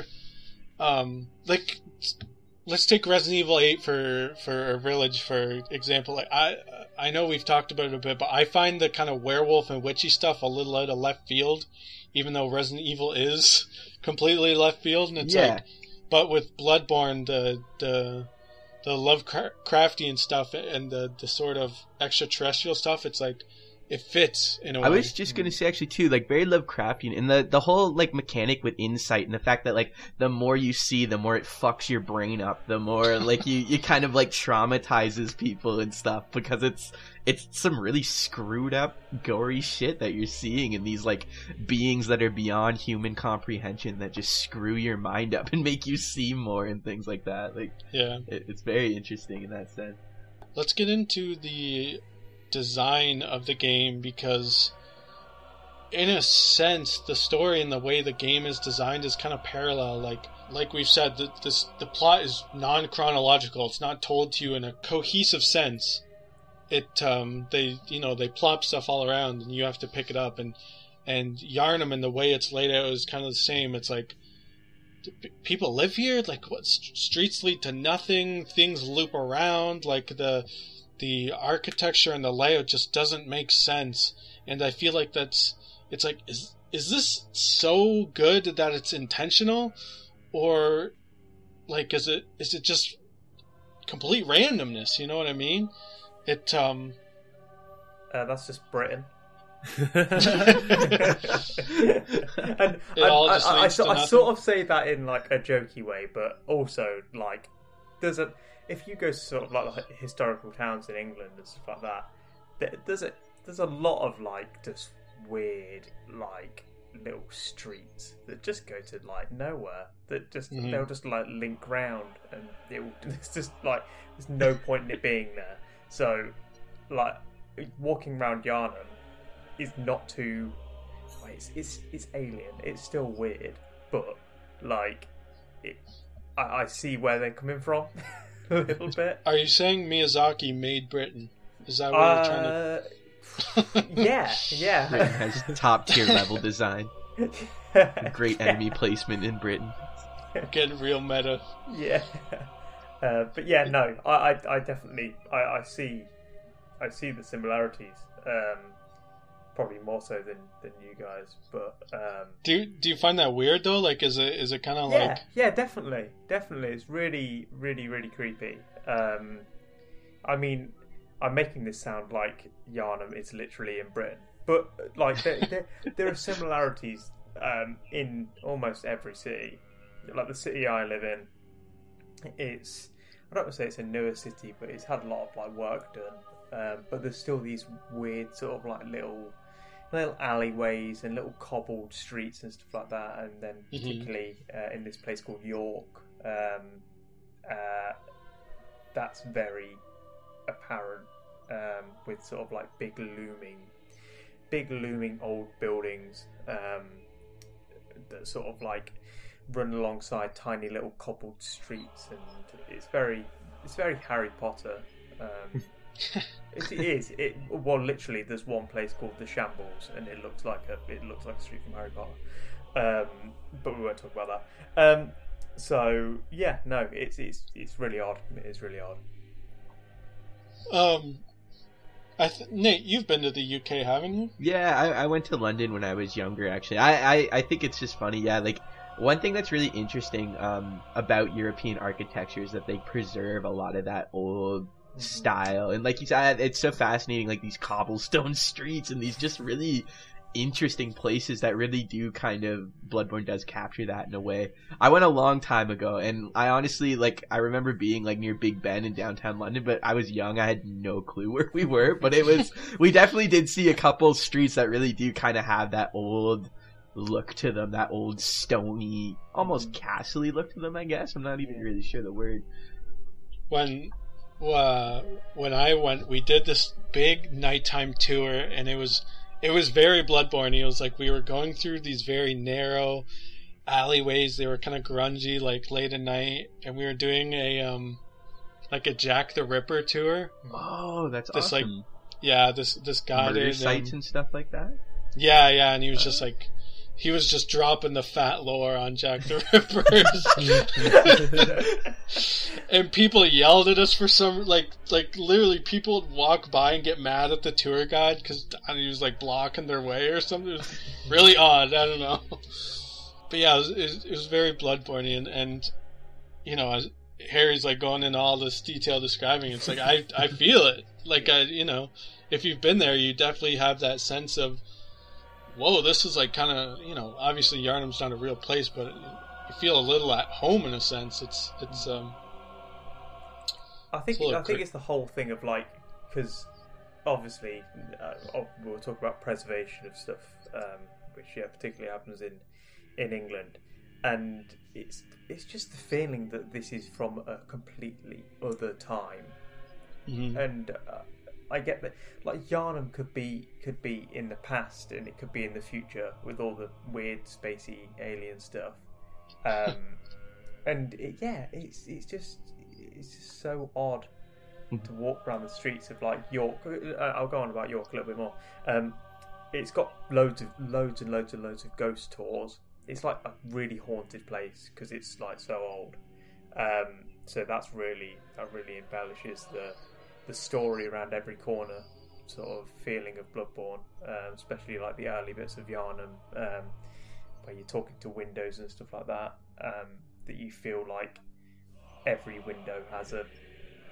um, like let's take Resident Evil eight for for a Village for example. Like I I know we've talked about it a bit, but I find the kind of werewolf and witchy stuff a little out of left field, even though Resident Evil is completely left field. And it's Yeah. like, but with Bloodborne, the the the Lovecraftian stuff and the the sort of extraterrestrial stuff, it's like it fits in a way. I was just gonna say actually too, like very Lovecraftian, and the the whole like mechanic with insight and the fact that like the more you see, the more it fucks your brain up, the more like you you kind of like traumatizes people and stuff, because it's it's some really screwed up, gory shit that you're seeing in these like beings that are beyond human comprehension that just screw your mind up and make you see more and things like that. Like Yeah. it, it's very interesting in that sense. Let's get into the design of the game, because in a sense the story and the way the game is designed is kind of parallel. Like like we've said, the, this, the plot is non-chronological. It's not told to you in a cohesive sense. It um they you know they plop stuff all around and you have to pick it up, and and Yharnam and the way it's laid out is kind of the same. It's like p- people live here, like what, st- streets lead to nothing, things loop around, like the the architecture and the layout just doesn't make sense. And I feel like that's it's like is is this so good that it's intentional, or like is it is it just complete randomness. You know what I mean? It um. Uh, that's just Britain. and It all just I, I, I, leads to I nothing. sort of say that in like a jokey way, but also like there's a if you go to sort of like, like historical towns in England and stuff like that, there, there's a there's a lot of like just weird like little streets that just go to like nowhere. That just Mhm. they'll just like link round, and it'll, it's just like there's no point in it being there. So like walking around Yarnham is not too. Like, it's, it's it's alien. It's still weird, but like it, I, I see where they're coming from a little bit. Are you saying Miyazaki made Britain? Is that what you're trying to? Uh, yeah, Britain yeah. has top tier level design, great enemy placement in Britain. Getting real meta. Yeah, uh, but yeah, no, I, I, I definitely, I, I see, I see the similarities. Um, probably more so than, than you guys, but um, Do you, do you find that weird though? Like, is it is it kind of yeah, like yeah, definitely, definitely. It's really, really, really creepy. Um, I mean, I'm making this sound like Yarnham is literally in Britain, but like there, there, there are similarities um, in almost every city. Like the city I live in, it's I don't want to say it's a newer city, but it's had a lot of like work done. Um, but there's still these weird sort of like little little alleyways and little cobbled streets and stuff like that. And then Mhm. particularly uh, in this place called York, um, uh, that's very apparent um, with sort of like big looming, big looming old buildings um, that sort of like run alongside tiny little cobbled streets, and it's very, it's very Harry Potter. Um, it, it is. It well, literally, there's one place called the Shambles, and it looks like a, it looks like a street from Harry Potter. Um, but we won't talk about that. Um, so yeah, no, it's it's it's really odd. It is really odd. um? I th- Nate, you've been to the U K, haven't you? Yeah, I, I went to London when I was younger, actually. I, I, I think it's just funny, yeah, like, one thing that's really interesting um, about European architecture is that they preserve a lot of that old style. And like you said, it's so fascinating, like these cobblestone streets and these just really interesting places that really do kind of, Bloodborne does capture that in a way. I went a long time ago, and I honestly, like, I remember being like near Big Ben in downtown London, but I was young, I had no clue where we were, but it was, we definitely did see a couple streets that really do kind of have that old look to them, that old stony, almost castle-y look to them, I guess. I'm not even really sure the word. When uh, when I went, we did this big nighttime tour, and it was it was very Bloodborne. It was like we were going through these very narrow alleyways. They were kind of grungy, like late at night, and we were doing a um like a Jack the Ripper tour. Oh, that's This like awesome. yeah, this this guy Murder did, sites um, and stuff like that? yeah, yeah, and he was just like. He was just dropping the fat lore on Jack the Rippers. And people yelled at us for some, like, like literally people would walk by and get mad at the tour guide because he was, like, blocking their way or something. It was really odd, I don't know. But yeah, it was, it was, it was very Bloodborne, and, and, you know, as Harry's, like, going into all this detail describing it, it's like, I, I feel it. Like, I, you know, if you've been there, you definitely have that sense of, whoa, this is like kind of, you know, obviously Yarnham's not a real place, but you feel a little at home in a sense. It's, it's, um, I think It's a little I think cra- it's the whole thing of like, because obviously uh, we'll talk about preservation of stuff, um, which yeah particularly happens in in England, and it's it's just the feeling that this is from a completely other time, mhm. and uh, I get that like Yarnham could be could be in the past and it could be in the future with all the weird spacey alien stuff, um, and it, yeah, it's it's just. It's just so odd to walk around the streets of like York. I'll go on about York a little bit more. Um, it's got loads of loads and loads and loads of ghost tours. It's like a really haunted place because it's like so old. Um, so that's really that really embellishes the the story around every corner. Sort of feeling of Bloodborne, um, especially like the early bits of Yarnham, um, where you're talking to windows and stuff like that. Um, that you feel like. Every window has a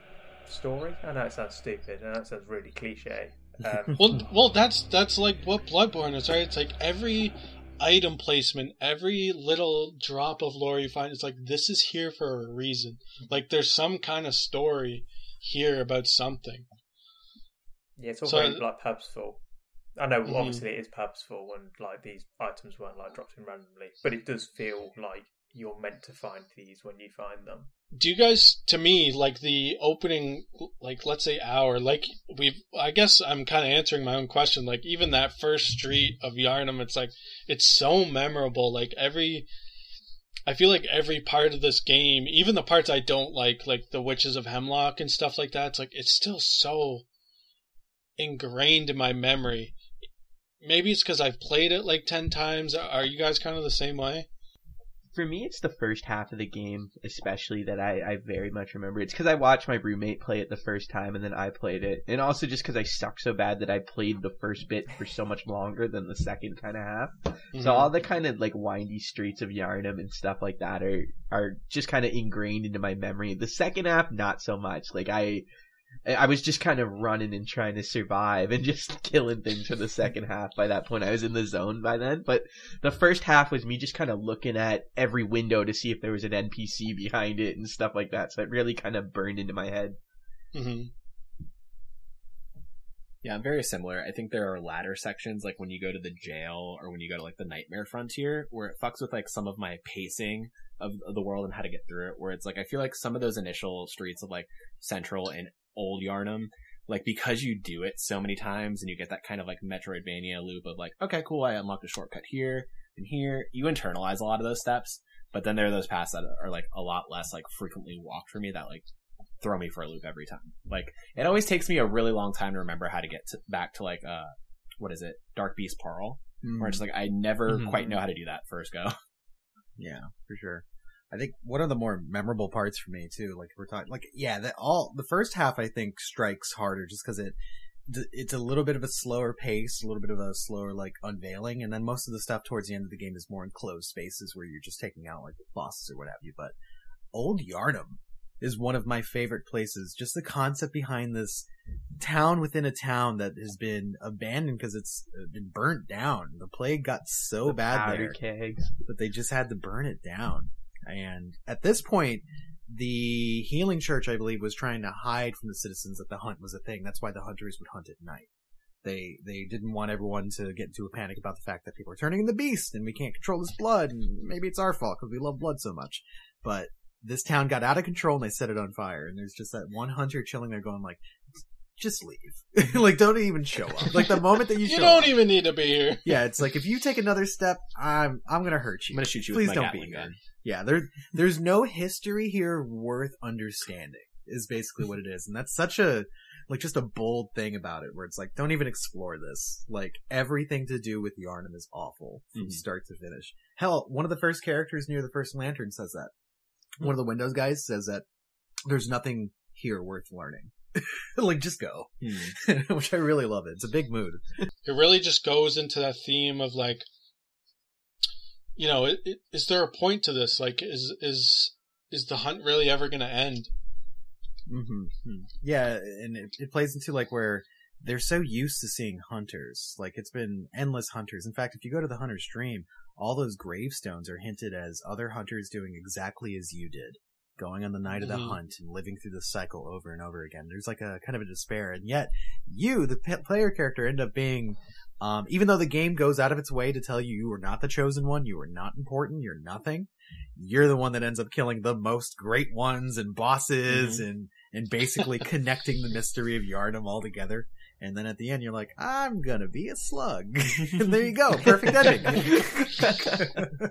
story. I know it sounds stupid. I know it sounds really cliche. Um, Well, well, that's that's like what Bloodborne is, right? It's like every item placement, every little drop of lore you find, it's like this is here for a reason. Like there's some kind of story here about something. yeah, it's all So- very like purposeful. I know, Mhm. obviously, it is purposeful, and like these items weren't like dropped in randomly, but it does feel like you're meant to find these when you find them. Do you guys, to me, like the opening, like let's say hour, like we've, I guess I'm kind of answering my own question. Like even that first street of Yharnam, it's like it's so memorable. Like every, I feel like every part of this game, even the parts I don't like, like the Witches of Hemlock and stuff like that, it's like it's still so ingrained in my memory. Maybe it's because I've played it like ten times. Are you guys kind of the same way? For me, it's the first half of the game, especially that I, I very much remember. It's because I watched my roommate play it the first time, and then I played it. And also just because I suck so bad that I played the first bit for so much longer than the second kind of half. Mm-hmm. So all the kind of like windy streets of Yharnam and stuff like that are are just kind of ingrained into my memory. The second half, not so much. Like I... I was just kind of running and trying to survive and just killing things for the second half. By that point, I was in the zone by then. But the first half was me just kind of looking at every window to see if there was an N P C behind it and stuff like that. So it really kind of burned into my head. Mm-hmm. Yeah, I'm very similar. I think there are ladder sections, like when you go to the jail or when you go to like the Nightmare Frontier, where it fucks with like some of my pacing of, of the world and how to get through it. Where it's like I feel like some of those initial streets of like Central and Old Yharnam, like because you do it so many times and you get that kind of like Metroidvania loop of like, okay, cool, I unlocked a shortcut here and here. You internalize a lot of those steps, but then there are those paths that are like a lot less like frequently walked for me that like throw me for a loop every time. Like it always takes me a really long time to remember how to get to, back to like uh what is it, Dark Beast Pearl, Mm. where it's like I never Mhm. quite know how to do that first go. Yeah, for sure. I think one of the more memorable parts for me too, like we're talking, like yeah, that all the first half I think strikes harder just because it it's a little bit of a slower pace, a little bit of a slower like unveiling, and then most of the stuff towards the end of the game is more enclosed spaces where you're just taking out like bosses or what have you. But Old Yharnam is one of my favorite places. Just the concept behind this town within a town that has been abandoned because it's been burnt down. The plague got so The bad powder there kegs. that they just had to burn it down. And at this point, the healing church, I believe, was trying to hide from the citizens that the hunt was a thing. That's why the hunters would hunt at night. They they didn't want everyone to get into a panic about the fact that people are turning into beasts and we can't control this blood. And maybe it's our fault because we love blood so much. But this town got out of control and they set it on fire. And there's just that one hunter chilling there going like, just leave. Like, don't even show up. Like, the moment that you, You show don't up. even need to be here. Yeah, it's like, if you take another step, I'm I'm gonna hurt you. I'm gonna shoot you Please with my don't be Gatling here. gun. Yeah, there, there's no history here worth understanding, is basically what it is. And that's such a, like, just a bold thing about it, where it's like, don't even explore this. Like, everything to do with Yharnam is awful from Mhm. start to finish. Hell, one of the first characters near the first lantern says that. One of the Windows guys says that there's nothing here worth learning. Like, just go. Hmm. Which I really love it. It's a big mood. It really just goes into that theme of like, you know, it, it, is there a point to this? Like, is is is the hunt really ever going to end? Mm-hmm. Yeah, and it, it plays into like where they're so used to seeing hunters. Like, it's been endless hunters. In fact, if you go to the hunter stream, all those gravestones are hinted as other hunters doing exactly as you did, going on the night of the Mhm. hunt and living through the cycle over and over again. There's like a kind of a despair, and yet you, the p- player character, end up being, um, even though the game goes out of its way to tell you you are not the chosen one, you are not important, you're nothing, you're the one that ends up killing the most great ones and bosses Mhm. and, and basically connecting the mystery of Yharnam all together. And then at the end, you're like, I'm gonna be a slug. And there you go. Perfect ending.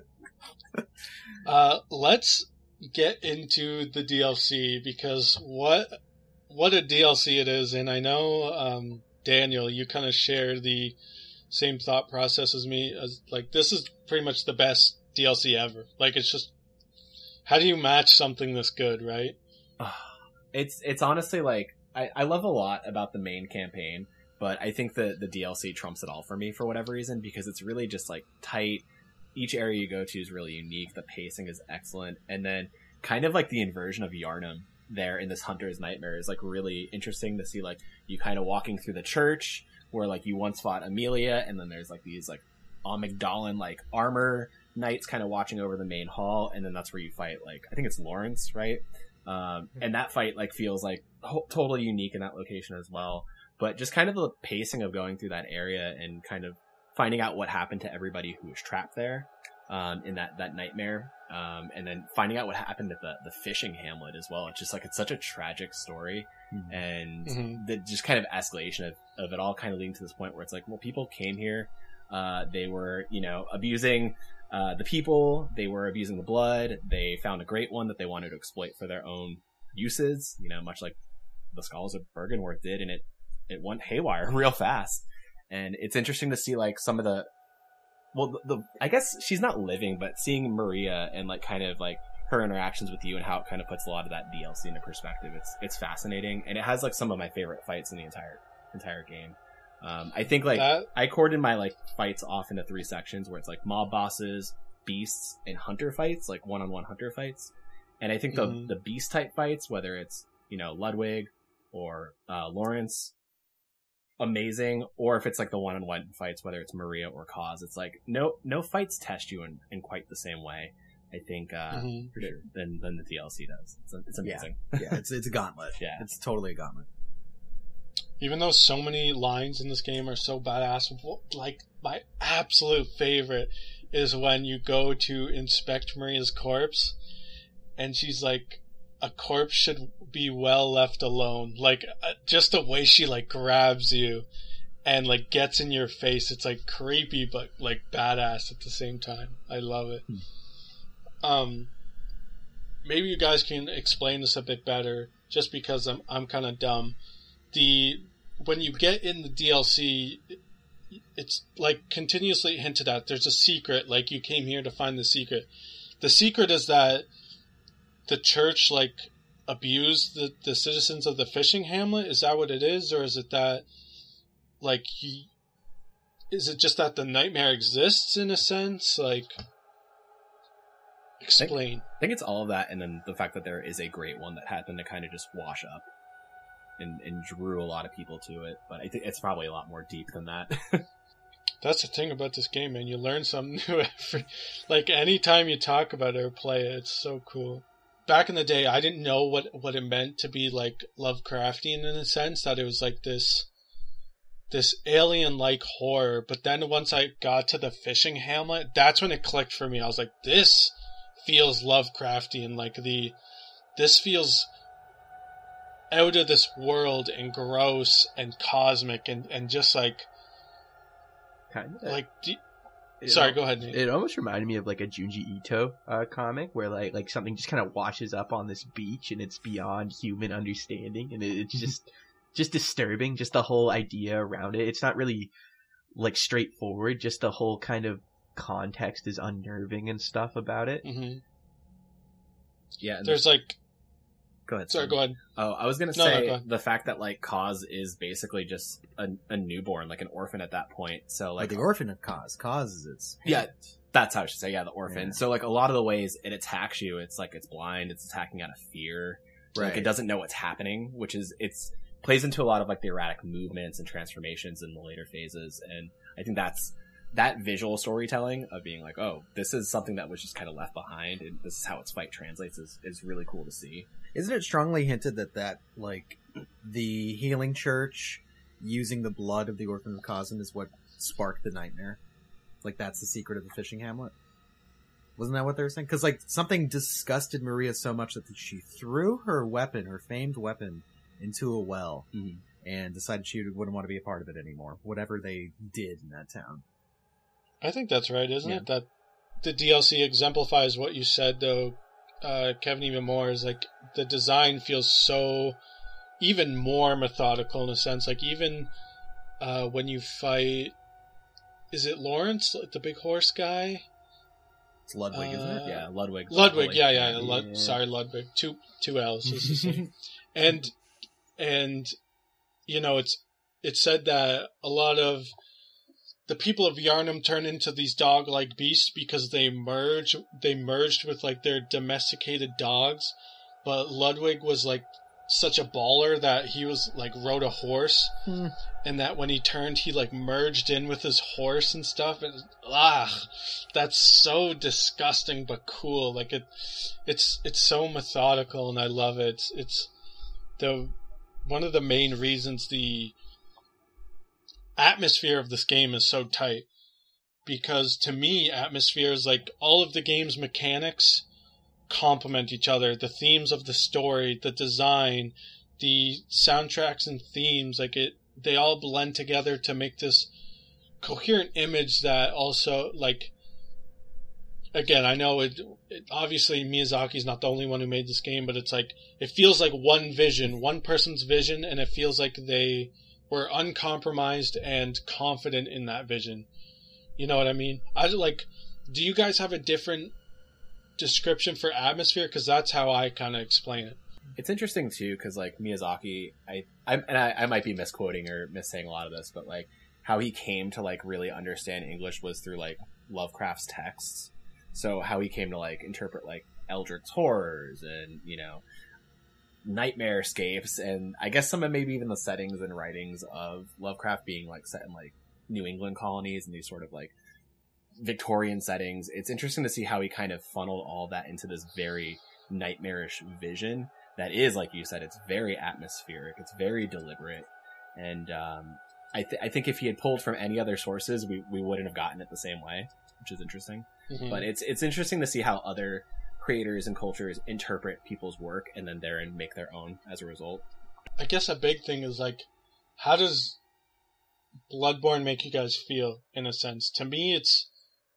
Uh, let's get into the D L C, because what what a D L C it is. And I know, um, Daniel, you kind of share the same thought process as me, as like, this is pretty much the best D L C ever. Like, it's just, how do you match something this good, right? It's it's honestly like I, I love a lot about the main campaign, but I think the the D L C trumps it all for me for whatever reason, because it's really just like tight. Each area you go to is really unique. The pacing is excellent, and then kind of like the inversion of Yharnam there in this hunter's nightmare is like really interesting to see. Like you kind of walking through the church where like you once fought Amelia, and then there's like these like Amygdallan like armor knights kind of watching over the main hall, and then that's where you fight like I think it's Lawrence, right? Um, and that fight like feels like ho- totally unique in that location as well. But just kind of the pacing of going through that area and kind of finding out what happened to everybody who was trapped there um, in that, that nightmare. Um, and then finding out what happened at the, the fishing hamlet as well. It's just like, it's such a tragic story. Mm-hmm. And mm-hmm. the just kind of escalation of, of it all kind of leading to this point where it's like, well, people came here. Uh, they were, you know, abusing uh, the people. They were abusing the blood. They found a great one that they wanted to exploit for their own uses, you know, much like the Scholars of Byrgenwerth did. And it, it went haywire real fast. And it's interesting to see like some of the, well, the, the I guess she's not living, but seeing Maria and like kind of like her interactions with you and how it kind of puts a lot of that D L C into perspective. It's, it's fascinating. And it has like some of my favorite fights in the entire, entire game. Um, I think like that... I corded my like fights off into three sections where it's like mob bosses, beasts, and hunter fights, like one-on-one hunter fights. And I think the, mm-hmm. the beast type fights, whether it's, you know, Ludwig or, uh, Lawrence, amazing, or if it's like the one-on-one fights, whether it's Maria or Kaz, it's like no no fights test you in, in quite the same way, I think, uh mm-hmm. for sure, than, than the D L C does. It's, it's amazing. Yeah, yeah it's it's a gauntlet. Yeah, it's totally a gauntlet. Even though so many lines in this game are so badass, like my absolute favorite is when you go to inspect Maria's corpse and she's like, a corpse should be well left alone. Like, uh, just the way she, like, grabs you and, like, gets in your face. It's, like, creepy, but, like, badass at the same time. I love it. Hmm. Um, maybe you guys can explain this a bit better, just because I'm, I'm kind of dumb. The, when you get in the D L C, it's, like, continuously hinted at. There's a secret, like, you came here to find the secret. The secret is that the church, like, abused the, the citizens of the fishing hamlet? Is that what it is? Or is it that, like, he... Is it just that the nightmare exists, in a sense? Like... Explain. I think, I think it's all of that, and then the fact that there is a great one that happened to kind of just wash up and, and drew a lot of people to it. But I think it's probably a lot more deep than that. That's the thing about this game, man. You learn something new every... Like, anytime you talk about it or play it, it's so cool. Back in the day, I didn't know what, what it meant to be, like, Lovecraftian in a sense, that it was, like, this this alien-like horror. But then once I got to the fishing hamlet, that's when it clicked for me. I was like, this feels Lovecraftian. Like, the... This feels out of this world and gross and cosmic and, and just, like... Kind of. Like... Do, It Sorry, al- go ahead, Nate. It almost reminded me of like a Junji Ito uh, comic where like like something just kind of washes up on this beach and it's beyond human understanding, and it, it's just just disturbing. Just the whole idea around it. It's not really like straightforward. Just the whole kind of context is unnerving and stuff about it. Mm-hmm. Yeah, there's like. Go ahead. Sorry, Sam. go ahead. Oh, I was gonna No, say no, go the fact that like Kaz is basically just a, a newborn, like an orphan at that point. So like like the orphan of Kaz. Kaz is its yeah, that's how I should say. Yeah, the orphan. Yeah. So like a lot of the ways it attacks you, it's like it's blind. It's attacking out of fear. Right. Like it doesn't know what's happening, which is it's plays into a lot of like the erratic movements and transformations in the later phases. And I think that's that visual storytelling of being like, oh, this is something that was just kind of left behind, and this is how its fight translates is is really cool to see. Isn't it strongly hinted that that, like, the healing church using the blood of the Orphan of Kazan is what sparked the nightmare? Like, that's the secret of the fishing hamlet? Wasn't that what they were saying? Because, like, something disgusted Maria so much that she threw her weapon, her famed weapon, into a well, mm-hmm. and decided she wouldn't want to be a part of it anymore, whatever they did in that town. I think that's right, isn't Yeah. it? That the D L C exemplifies what you said, though, uh, Kevin, even more, is like the design feels so even more methodical in a sense. Like even uh, when you fight, is it Lawrence, the big horse guy? It's Ludwig, isn't it? Uh, Yeah, Ludwig. Ludwig, yeah, yeah. Yeah. Lud- sorry, Ludwig. Two two L's. It's the same. and and you know, it's it said that a lot of the people of Yharnam turn into these dog-like beasts because they merge. They merged with like their domesticated dogs, but Ludwig was like such a baller that he was like rode a horse, Hmm. and that when he turned, he like merged in with his horse and stuff. And ah, that's so disgusting but cool. Like it, it's it's so methodical, and I love it. It's, it's the one of the main reasons the atmosphere of this game is so tight. Because to me, atmosphere is like all of the game's mechanics complement each other. The themes of the story, the design, the soundtracks and themes, like it, they all blend together to make this coherent image that also, like, again, I know it, it obviously Miyazaki's not the only one who made this game, but it's like, it feels like one vision, one person's vision, and it feels like they were uncompromised and confident in that vision. You know what I mean? I like, do you guys have a different description for atmosphere? Because that's how I kind of explain it. It's interesting too, because like Miyazaki, I, I and I, I might be misquoting or missaying a lot of this, but like how he came to like really understand English was through like Lovecraft's texts. So how he came to like interpret like Eldritch horrors and, you know, nightmare scapes, and I guess some of maybe even the settings and writings of Lovecraft being like set in like New England colonies and these sort of like Victorian settings. It's interesting to see how he kind of funneled all that into this very nightmarish vision that is, like you said, it's very atmospheric, it's very deliberate, and um, I, th- I think if he had pulled from any other sources, we, we wouldn't have gotten it the same way, which is interesting. Mm-hmm. But it's it's interesting to see how other creators and cultures interpret people's work and then therein make their own as a result. I guess a big thing is like, how does Bloodborne make you guys feel, in a sense? To me, it's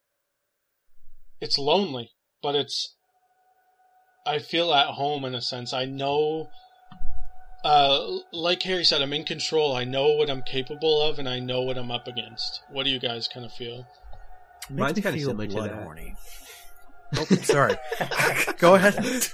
it's lonely, but it's I feel at home in a sense. I know, uh, like Harry said, I'm in control. I know what I'm capable of, and I know what I'm up against. What do you guys kind of feel? Mine's kind of similar to that. Horny. Oh, sorry. Go ahead.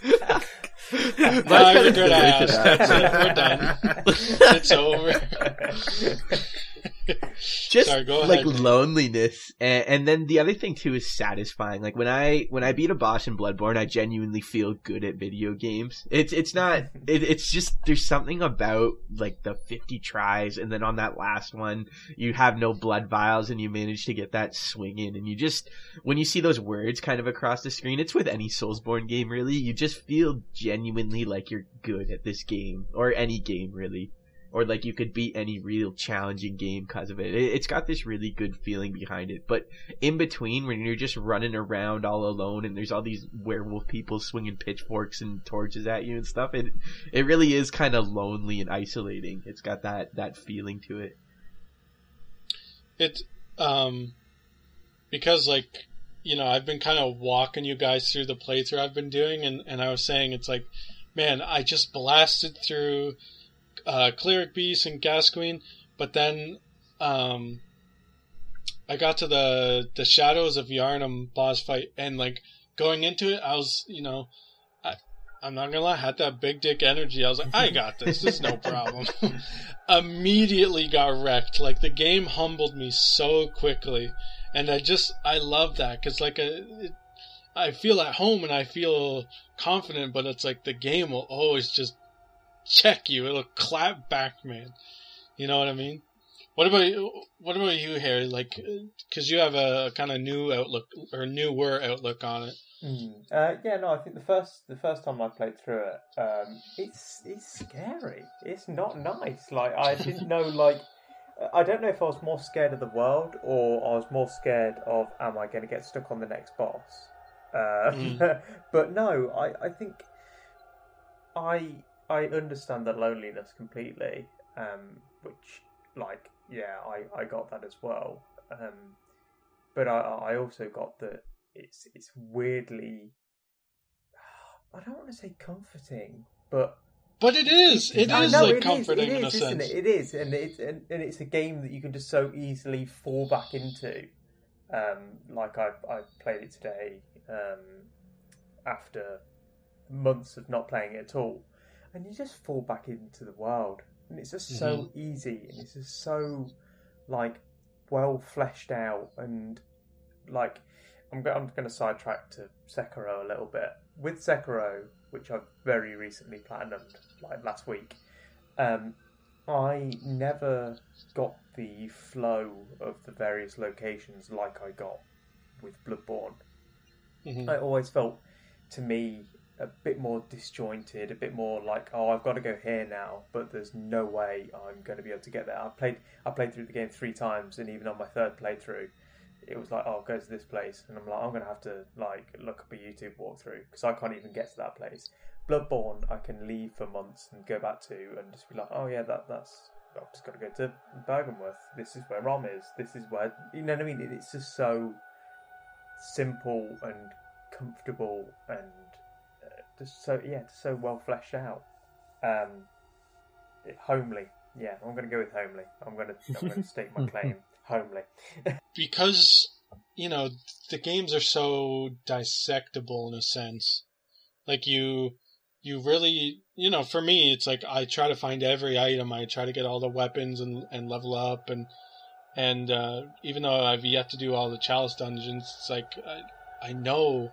No, you're good, Ash. That's it. We're done. It's over. Just Sorry, go like ahead. loneliness, and, and then the other thing too is satisfying. Like when I when I beat a boss in Bloodborne, I genuinely feel good at video games. It's it's not. It, it's just there's something about like the fifty tries, and then on that last one, you have no blood vials, and you manage to get that swing in, and you just when you see those words kind of across the screen, it's with any Soulsborne game really. You just feel genuinely like you're good at this game or any game really. Or like you could beat any real challenging game because of it. It's got this really good feeling behind it. But in between, when you're just running around all alone and there's all these werewolf people swinging pitchforks and torches at you and stuff, it it really is kind of lonely and isolating. It's got that, that feeling to it. It, um, because like, you know, I've been kind of walking you guys through the playthrough I've been doing, and, and I was saying it's like, man, I just blasted through Uh, Cleric Beast and Gascoigne, but then um, I got to the the Shadows of Yharnam boss fight, and like going into it, I was, you know, I, I'm not gonna lie, I had that big dick energy. I was like, I got this, this is no problem. Immediately got wrecked. Like the game humbled me so quickly, and I just I love that because like a. It, I feel at home and I feel confident, but it's like the game will always just check you. It'll clap back, man. You know what I mean? What about you, what about you, Harry? Like, because you have a kind of new outlook or newer outlook on it. Mm. Uh, yeah, no, I think the first the first time I played through it, um, it's it's scary. It's not nice. Like I didn't know. Like I don't know if I was more scared of the world or I was more scared of am I going to get stuck on the next boss. Uh, mm. But no, I I think I. I understand that loneliness completely, um, which, like, yeah, I, I got that as well. Um, but I I also got that it's it's weirdly, I don't want to say comforting, but but it is. It I is know, like it comforting is, it in is, a isn't sense. It? It is, and it's and, and it's a game that you can just so easily fall back into. Um, like I I played it today, um, after months of not playing it at all. And you just fall back into the world. And it's just so mm-hmm. easy. And it's just so, like, well fleshed out. And, like, I'm, go- I'm going to sidetrack to Sekiro a little bit. With Sekiro, which I've very recently platinumed, like last week, um, I never got the flow of the various locations like I got with Bloodborne. Mm-hmm. I always felt, to me, a bit more disjointed, a bit more like, oh, I've got to go here now, but there's no way I'm going to be able to get there. I played, I played through the game three times, and even on my third playthrough, it was like, oh, go to this place, and I'm like, I'm going to have to like look up a YouTube walkthrough because I can't even get to that place. Bloodborne, I can leave for months and go back to, and just be like, oh yeah, that that's. I've just got to go to Bergenworth. This is where Rom is. This is where, you know what I mean? It's just so simple and comfortable and uh, just so yeah, just so well fleshed out. Um, it, homely, yeah. I'm going to go with homely. I'm going to I'm going to stake my claim. Homely. Because, you know, the games are so dissectable in a sense. Like you, you really, you know, for me, it's like I try to find every item. I try to get all the weapons and, and level up. And, and uh, even though I've yet to do all the Chalice dungeons, it's like I, I know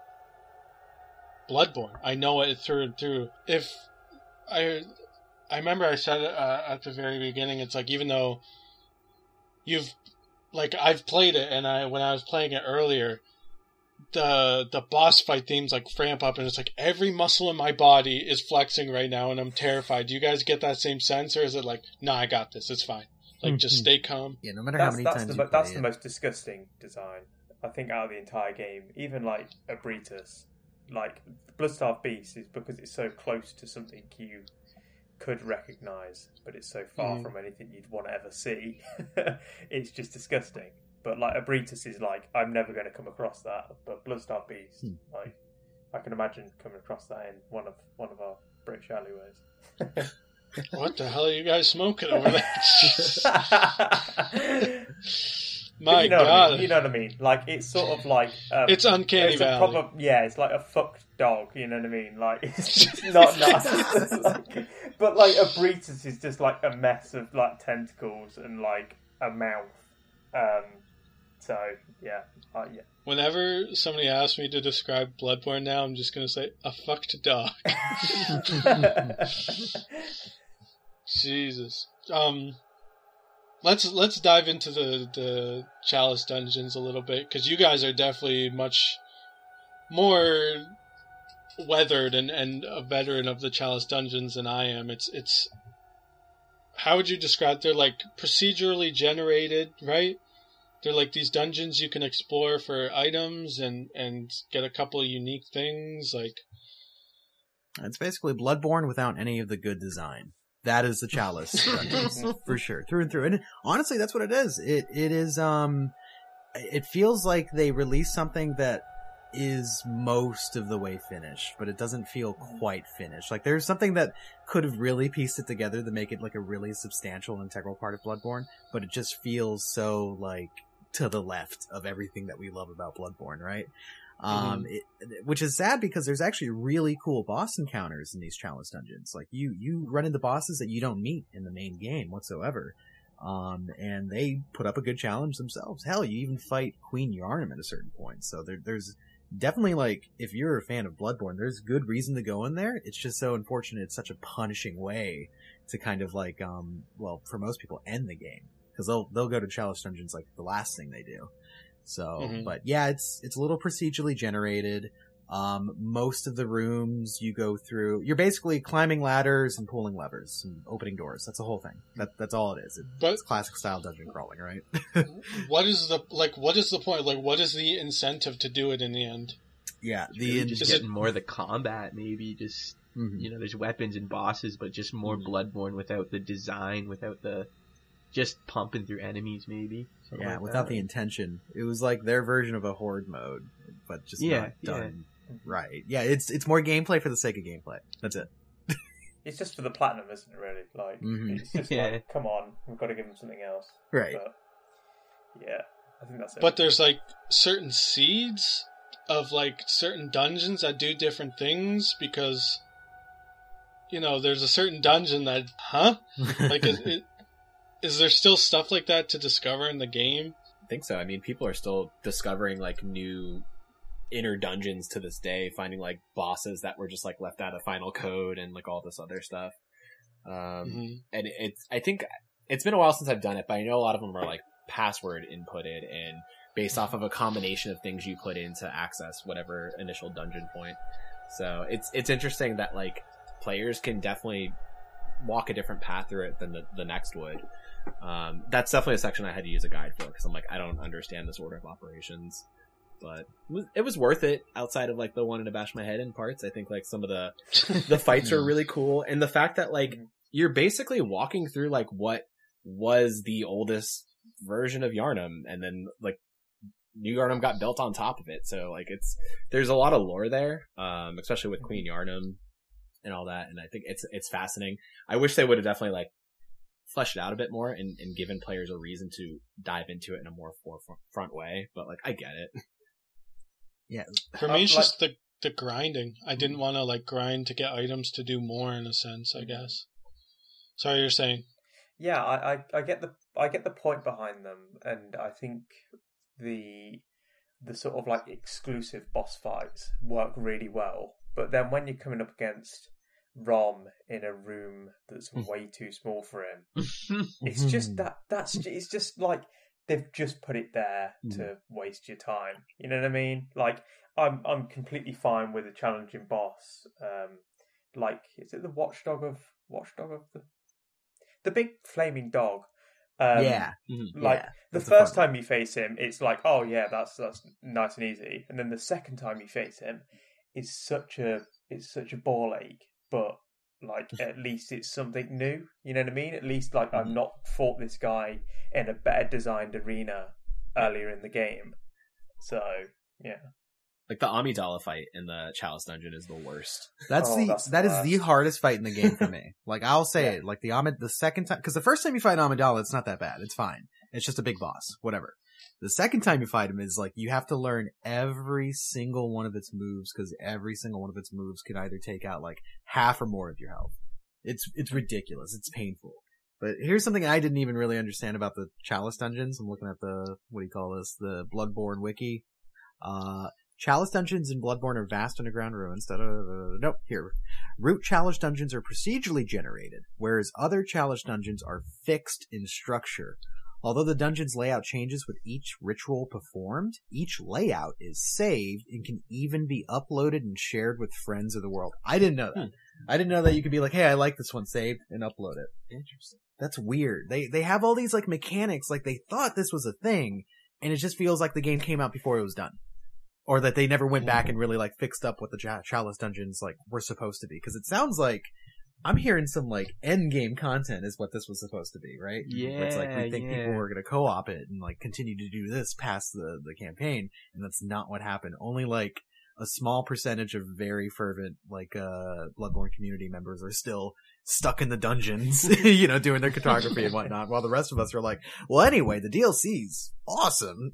Bloodborne. I know it through and through. If I, I remember I said uh, at the very beginning, it's like even though you've, like, I've played it, and I when I was playing it earlier, the the boss fight themes, like, ramp up, and it's like, every muscle in my body is flexing right now, and I'm terrified. Do you guys get that same sense, or is it like, nah, I got this, it's fine? Like, just stay calm? Yeah, no matter that's, how many that's times the, you That's play the it. most disgusting design, I think, out of the entire game. Even, like, Abritus, like, Bloodstarved Beast is because it's so close to something you could recognise, but it's so far Mm. from anything you'd want to ever see. It's just disgusting. But like Abritus is like, I'm never going to come across that. But Bloodstarved Beast, Hmm. like, I can imagine coming across that in one of one of our British alleyways. What the hell are you guys smoking over there? My you know What I God. mean? You know what I mean? Like, it's sort of like um, It's Uncanny it's a Valley. proper, yeah, it's like a fucked dog. You know what I mean? Like, it's just not nice. Like, but like Abritus is just like a mess of like tentacles and like a mouth. Um, so yeah, uh, yeah. Whenever somebody asks me to describe Bloodborne now, I'm just going to say, a fucked dog. Jesus. Um, let's let's dive into the, the Chalice dungeons a little bit, because you guys are definitely much more weathered and, and a veteran of the Chalice dungeons than I am. It's it's how would you describe? They're like procedurally generated, right? They're like these dungeons you can explore for items and, and get a couple of unique things. Like, It's basically Bloodborne without any of the good design. That is the Chalice dungeons, for sure, through and through. And honestly, that's what it is. It it is. Um, it feels like they released something that is most of the way finished, but it doesn't feel quite finished. Like, there's something that could have really pieced it together to make it like a really substantial, integral part of Bloodborne, but it just feels so like to the left of everything that we love about Bloodborne, right? Um, it, which is sad because there's actually really cool boss encounters in these Chalice dungeons. Like, you, you run into bosses that you don't meet in the main game whatsoever. Um, and they put up a good challenge themselves. Hell, you even fight Queen Yharnam at a certain point. So there, there's definitely, like, if you're a fan of Bloodborne, there's good reason to go in there. It's just so unfortunate it's such a punishing way to kind of like, um, well, for most people, end the game. Cause they'll, they'll go to Chalice dungeons like the last thing they do. So, Mhm. but yeah, it's, it's a little procedurally generated. Um, most of the rooms you go through, you're basically climbing ladders and pulling levers and opening doors. That's the whole thing. That, that's all it is. It, But- it's classic style dungeon crawling, right? what is the like? What is the point? Like, what is the incentive to do it in the end? Yeah. It's The, really just is getting it- more of the combat, maybe just, mhm. you know, there's weapons and bosses, but just more Mhm. Bloodborne without the design, without the just pumping through enemies, maybe. Something yeah, like without that. the intention. It was like their version of a horde mode, but just Yeah, not yeah. done right. Yeah, it's it's more gameplay for the sake of gameplay. That's it. It's just for the platinum, isn't it? Really, like, Mhm. it's just Yeah. like, come on, we've got to give them something else. Right. But yeah, I think that's it. But there's like certain seeds of like certain dungeons that do different things because, you know, there's a certain dungeon that, huh? Like, is, it, is there still stuff like that to discover in the game? think so. I mean, people are still discovering like new inner dungeons to this day, finding like bosses that were just like left out of Final Code and like all this other stuff. Um, mm-hmm. And it's, I think it's been a while since I've done it, but I know a lot of them are like password inputted and based off of a combination of things you put in to access whatever initial dungeon point. So it's, it's interesting that like players can definitely walk a different path through it than the, the next would. Um, that's definitely a section I had to use a guide for because I'm like, I don't understand this order of operations. But it was, it was worth it outside of like the wanting to bash my head in parts. I think like some of the the fights are really cool, and the fact that like you're basically walking through like what was the oldest version of Yharnam, and then like New Yharnam got built on top of it. So like it's there's a lot of lore there, um, especially with Queen Yharnam and all that. And I think it's it's fascinating. I wish they would have definitely like fleshed it out a bit more and, and given players a reason to dive into it in a more forefront way. But like I get it. Yeah. For me, it's just the, the grinding. I didn't want to like grind to get items to do more in a sense, I guess. Sorry, you're saying? Yeah, I, I, I get the I get the point behind them, and I think the the sort of like exclusive boss fights work really well. But then when you're coming up against Rom in a room that's way too small for him, it's just that that's it's just like. They've just put it there to waste your time. You know what I mean? Like, I'm I'm completely fine with a challenging boss. Um, like, is it the watchdog of watchdog of the the big flaming dog? Um, yeah. Like yeah. the That's first time you face him, it's like, oh yeah, that's that's nice and easy. And then the second time you face him, it's such a it's such a ball ache. But like, at least it's something new. You know what I mean? At least, like, I've not fought this guy in a better designed arena earlier in the game. So, yeah. Like, the Amidala fight in the Chalice Dungeon is the worst. That's Oh, the, that's the that is worst. the hardest fight in the game for me. Like, I'll say Yeah. it. Like, the Amid, the second time, because the first time you fight Amidala, it's not that bad. It's fine. It's just a big boss. Whatever. The second time you fight him is like, you have to learn every single one of its moves, because every single one of its moves can either take out like half or more of your health. It's, it's ridiculous. It's painful. But here's something I didn't even really understand about the Chalice dungeons. I'm looking at the, what do you call this? The Bloodborne wiki. Uh, Chalice dungeons in Bloodborne are vast underground ruins. Da, da, da, da. Nope, here. Root Chalice dungeons are procedurally generated, whereas other Chalice dungeons are fixed in structure. Although the dungeon's layout changes with each ritual performed, each layout is saved and can even be uploaded and shared with friends of the world. I didn't know that. Hmm. I didn't know that you could be like, hey, I like this one, saved, and upload it. Interesting. That's weird. They they have all these like mechanics, like they thought this was a thing, and it just feels like the game came out before it was done. Or that they never went back and really like fixed up what the Ch- Chalice dungeons like were supposed to be. Because it sounds like I'm hearing some like end game content is what this was supposed to be, right? Yeah, Where it's like we think yeah. people were going to co-op it and like continue to do this past the the campaign, and that's not what happened. Only like a small percentage of very fervent like uh Bloodborne community members are still stuck in the dungeons, you know, doing their cartography and whatnot, while the rest of us are like, well, anyway, the D L C's awesome.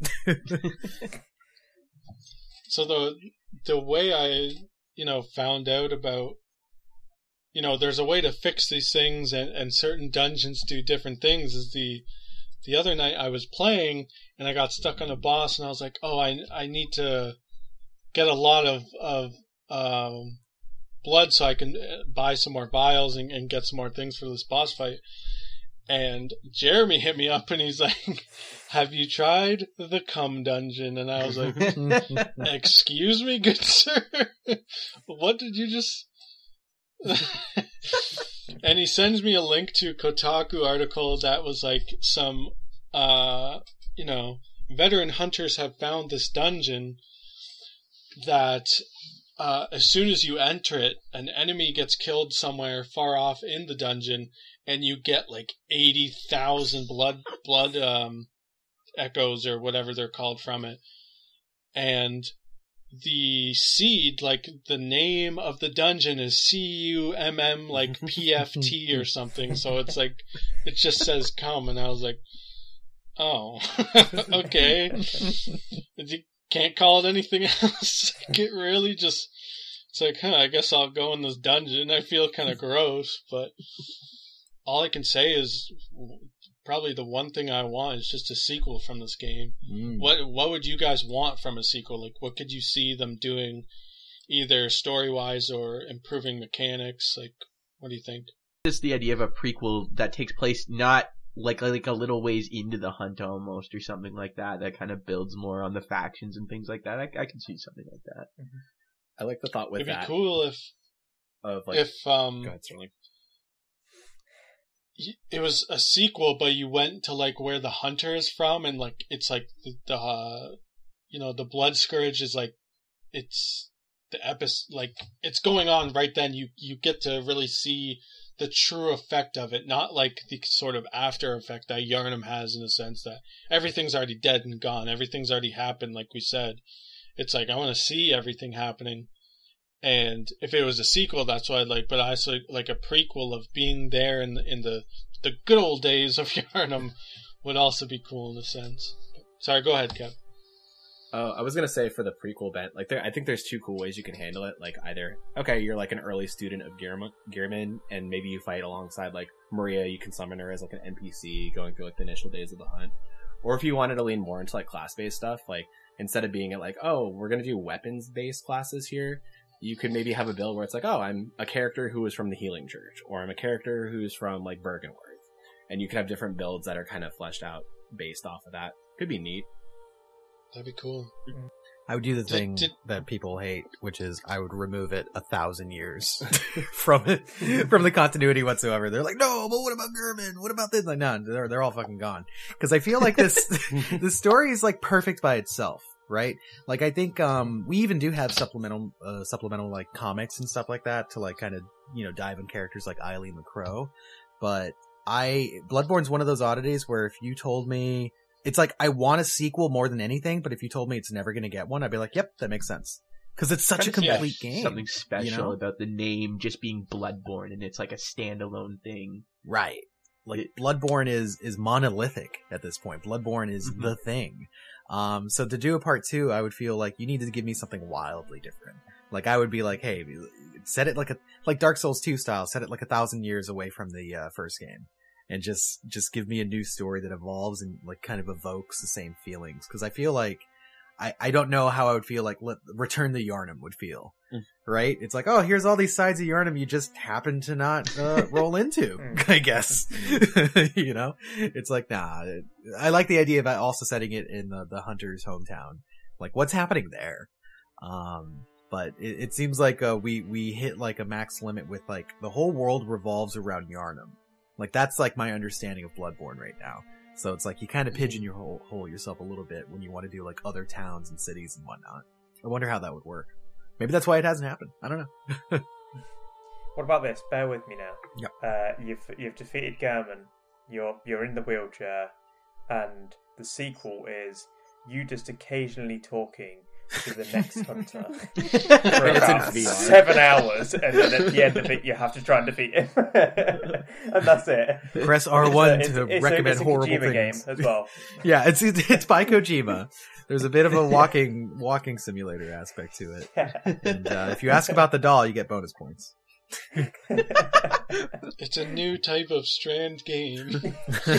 So the the way I, you know, found out about, you know, there's a way to fix these things and, and certain dungeons do different things is the the other night I was playing and I got stuck on a boss and I was like, oh, I, I need to get a lot of, of um, blood so I can buy some more vials and, and get some more things for this boss fight. And Jeremy hit me up and he's like, have you tried the cum dungeon? And I was like, excuse me, good sir? What did you just... And he sends me a link to a Kotaku article that was like some, uh, you know, veteran hunters have found this dungeon that uh, as soon as you enter it, an enemy gets killed somewhere far off in the dungeon, and you get like eighty thousand blood blood um, echoes or whatever they're called from it. And the seed, like the name of the dungeon is C U M M, like P F T or something. So it's like, it just says come. And I was like, oh, okay. You can't call it anything else. Like, it really just, it's like, huh, I guess I'll go in this dungeon. I feel kind of gross, but all I can say is probably the one thing I want is just a sequel from this game. Mm. What what would you guys want from a sequel? Like, what could you see them doing, either story-wise or improving mechanics? Like, what do you think? Just the idea of a prequel that takes place not like like a little ways into the hunt almost, or something like that, that kind of builds more on the factions and things like that. I, I can see something like that. I like the thought with It'd be that. cool if Of like, if um go ahead, Sterling. y- it was a sequel, but you went to like where the hunter is from, and like it's like the, the uh, you know, the blood scourge is like it's the episode, like it's going on right then. You you get to really see the true effect of it, not like the sort of after effect that Yharnam has, in a sense that everything's already dead and gone, everything's already happened. Like we said, it's like I want to see everything happening. And if it was a sequel, that's what I'd like. But I also like a prequel of being there in the, in the the good old days of Yharnam would also be cool in a sense. Sorry, go ahead, Kev. Uh, I was gonna say for the prequel bent, like there, I think there's two cool ways you can handle it. Like either, okay, you're like an early student of Gearman, Gearman, and maybe you fight alongside like Maria. You can summon her as like an N P C going through like the initial days of the hunt. Or if you wanted to lean more into like class-based stuff, like instead of being at like, oh, we're gonna do weapons-based classes here, you could maybe have a build where it's like, oh, I'm a character who is from the Healing Church, or I'm a character who's from like Bergenworth, and you could have different builds that are kind of fleshed out based off of that. Could be neat. That'd be cool. I would do the Did- thing did- that people hate, which is I would remove it a thousand years from it, from the continuity whatsoever. They're like, no, but what about Gehrman? What about this? Like, no, they're they're all fucking gone. Because I feel like this, the story is like perfect by itself, right? Like I think um we even do have supplemental uh, supplemental like comics and stuff like that to like kind of you know dive in characters like Eileen the Crow, but I Bloodborne's one of those oddities where if you told me. It's like, I want a sequel more than anything, but if you told me it's never going to get one, I'd be like, yep, that makes sense. Because it's such a Kinda complete see game. Something special you know? about the name just being Bloodborne, and it's like a standalone thing. Right. Like, It- Bloodborne is, is monolithic at this point. Bloodborne is Mhm. the thing. Um, so to do a part two, I would feel like you need to give me something wildly different. Like, I would be like, hey, set it like a, like Dark Souls two style, set it like a thousand years away from the uh, first game. And just, just give me a new story that evolves and like kind of evokes the same feelings. Cause I feel like, I, I don't know how I would feel like let, Return to Yharnam would feel. Mm. Right? It's like, oh, here's all these sides of Yharnam you just happen to not, uh, roll into, I guess. You know? It's like, nah, it, I like the idea about also setting it in the, the hunter's hometown. Like, what's happening there? Um, but it, it seems like, uh, we, we hit like a max limit with like, the whole world revolves around Yharnam. Like, that's like my understanding of Bloodborne right now. So it's like you kind of pigeon your hole, hole yourself a little bit when you want to do like other towns and cities and whatnot. I wonder how that would work. Maybe that's why it hasn't happened. I don't know. What about this? Bear with me now. Yep. Uh, you've you've defeated Gehrman. You're you're in the wheelchair, and the sequel is you just occasionally talking to the next hunter for It's about in V R. seven hours, and then at the end of it, you have to try and defeat him, and that's it. Press R one It's a- to it's a- recommend it's a horrible Kojima things. game as well. Yeah, it's it's by Kojima. There's a bit of a walking walking simulator aspect to it. And uh, if you ask about the doll, you get bonus points. It's a new type of Strand game.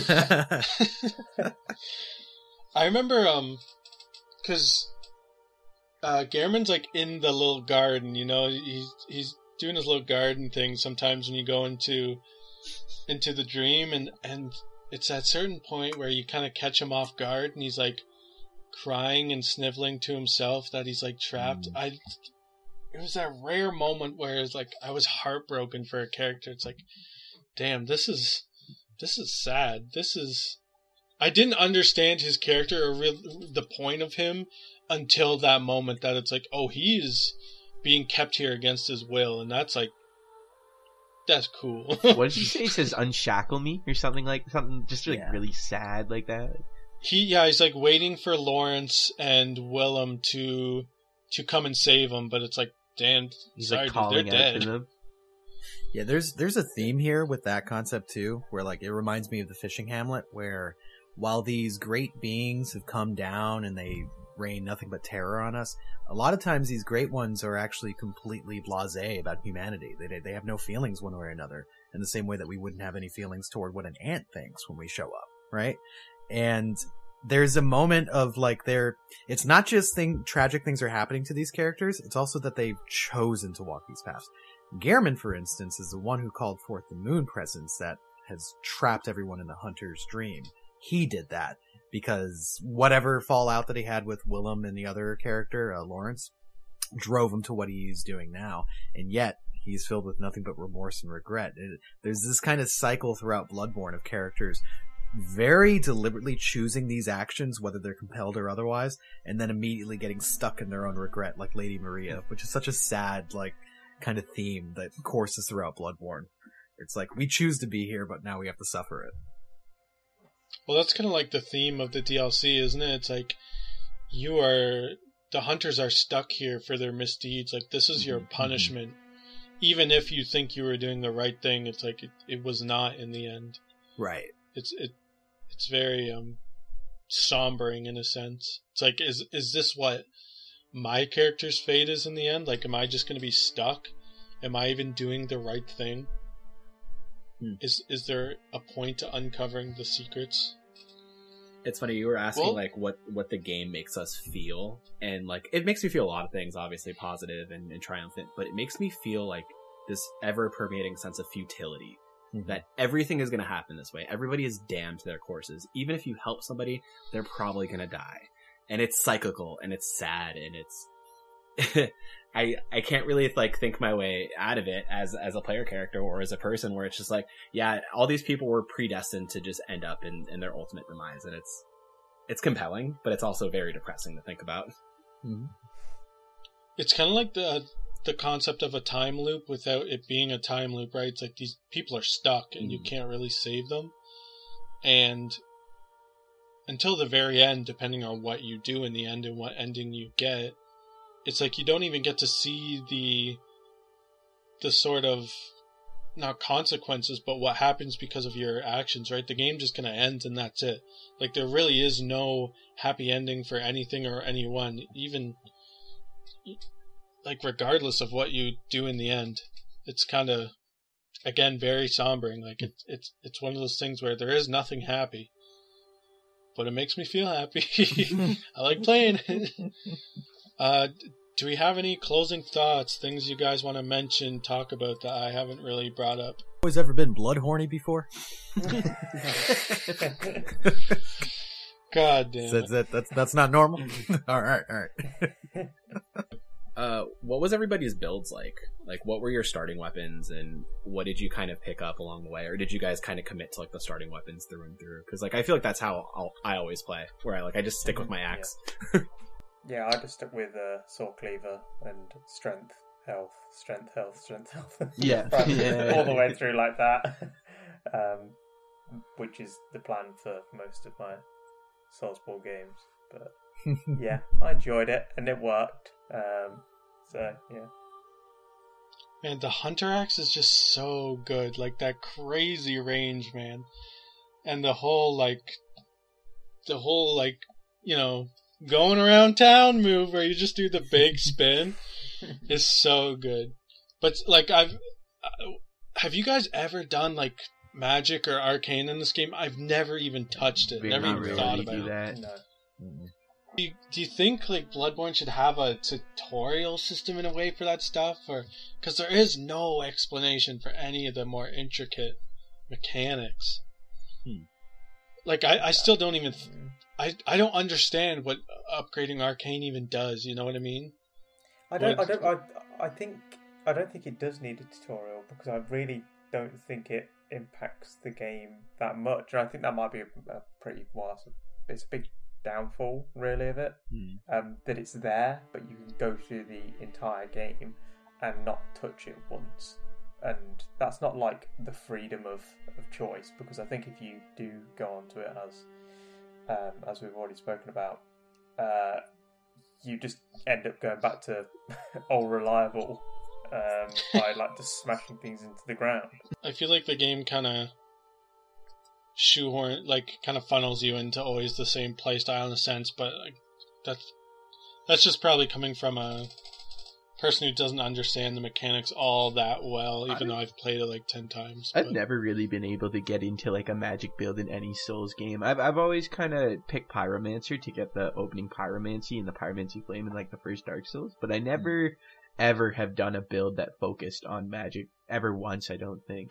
I remember, um, because uh, Gehrman's like in the little garden, you know, he's he's doing his little garden thing sometimes when you go into into the dream, and and it's at a certain point where you kind of catch him off guard, and he's like crying and sniveling to himself that he's like trapped. Mm. I it was that rare moment where it's like I was heartbroken for a character. It's like, damn, this is this is sad. This is I didn't understand his character or real, the point of him until that moment that it's like, oh, he is being kept here against his will, and that's like, that's cool. What did he say? He says unshackle me or something like something just like Yeah. really sad like that. he, yeah, he's like waiting for Lawrence and Willem to to come and save him, but it's like, damn, He's sorry, like dude, calling they're out dead. to them. Yeah, there's there's a theme here with that concept too, where like it reminds me of the fishing hamlet, where while these great beings have come down and they rain nothing but terror on us, a lot of times these great ones are actually completely blasé about humanity. They they have no feelings one way or another, in the same way that we wouldn't have any feelings toward what an ant thinks when we show up. right? And there's a moment of like they're it's not just thing tragic things are happening to these characters, it's also that they've chosen to walk these paths. Gehrman, for instance, is the one who called forth the moon presence that has trapped everyone in the hunter's dream. He did that because whatever fallout that he had with Willem and the other character, uh, Lawrence, drove him to what he's doing now. And yet he's filled with nothing but remorse and regret. It, there's this kind of cycle throughout Bloodborne of characters very deliberately choosing these actions, whether they're compelled or otherwise, and then immediately getting stuck in their own regret, like Lady Maria, which is such a sad, like, kind of theme that courses throughout Bloodborne. It's like, we choose to be here, but now we have to suffer it. Well, that's kind of like the theme of the D L C, isn't it? It's like, you are, the hunters are stuck here for their misdeeds. Like, this is your punishment. Mm-hmm. Even if you think you were doing the right thing, it's like, it, it was not in the end. Right. It's it, it's very um, sombering in a sense. It's like, is is this what my character's fate is in the end? Like, am I just going to be stuck? Am I even doing the right thing? Hmm. Is is there a point to uncovering the secrets? It's funny, you were asking well, like what, what the game makes us feel, and like it makes me feel a lot of things, obviously positive and, and triumphant, but it makes me feel like this ever permeating sense of futility. Mm-hmm. That everything is going to happen this way. Everybody is damned to their courses. Even if you help somebody, they're probably going to die. And it's cyclical, and it's sad, and it's... I I can't really like think my way out of it as as a player character or as a person, where it's just like, yeah, all these people were predestined to just end up in, in their ultimate demise, and it's it's compelling, but it's also very depressing to think about. Mm-hmm. It's kind of like the... the concept of a time loop without it being a time loop, right? It's like these people are stuck and mm. you can't really save them. And until the very end, depending on what you do in the end and what ending you get, it's like you don't even get to see the the sort of, not consequences, but what happens because of your actions, right? The game just kind of ends and that's it. Like, there really is no happy ending for anything or anyone, even... like, regardless of what you do in the end. It's kind of, again, very sombering. Like, it, it's it's one of those things where there is nothing happy, but it makes me feel happy. I like playing it. Uh, do we have any closing thoughts, things you guys want to mention, talk about that I haven't really brought up? Always ever been blood horny before? God damn so it. That, that's, that's not normal? all right, all right. Uh, what was everybody's builds like? Like, what were your starting weapons, and what did you kind of pick up along the way? Or did you guys kind of commit to, like, the starting weapons through and through? Because, like, I feel like that's how I'll, I always play, where I, like, I just stick with my axe. Yeah, yeah I just stuck with uh, Sword Cleaver and Strength, Health, Strength, Health, Strength, Health. Yeah. yeah. All the way through like that. um, which is the plan for most of my Soulsborne games. But, yeah, I enjoyed it, and it worked. Um, so yeah. Man, the Hunter Axe is just so good. Like, that crazy range, man. And the whole, like, the whole, like, you know, going around town move where you just do the big spin is so good. But, like, I've, uh, have you guys ever done, like, magic or arcane in this game? I've never even touched it. We're never even really thought about that. it. No. Mm-hmm. Do you, do you think like Bloodborne should have a tutorial system in a way for that stuff, or because there is no explanation for any of the more intricate mechanics? Hmm. Like I, I still don't even th- I I don't understand what upgrading arcane even does. You know what I mean? I don't. What- I don't. I, I think. I don't think it does need a tutorial because I really don't think it impacts the game that much. And I think that might be a, a pretty well, it's a big downfall really of it. Mm. Um, that it's there, but you can go through the entire game and not touch it once. And that's not like the freedom of, of choice, because I think if you do go onto it as um, as we've already spoken about, uh, you just end up going back to old reliable um, by like just smashing things into the ground. I feel like the game kind of shoehorn, like, kind of funnels you into always the same playstyle in a sense, but like, that's that's just probably coming from a person who doesn't understand the mechanics all that well, even I- though I've played it like ten times. I've but- never really been able to get into like a magic build in any Souls game. I've I've always kind of picked Pyromancer to get the opening Pyromancy and the Pyromancy Flame in like the first Dark Souls, but I never ever have done a build that focused on magic ever once, I don't think.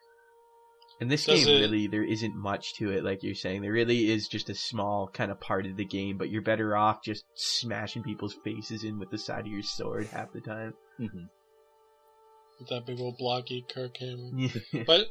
In this Does game, it- really, there isn't much to it, like you're saying. There really is just a small kind of part of the game, but you're better off just smashing people's faces in with the side of your sword half the time. Mm-hmm. With that big old blocky Kirk hammer. But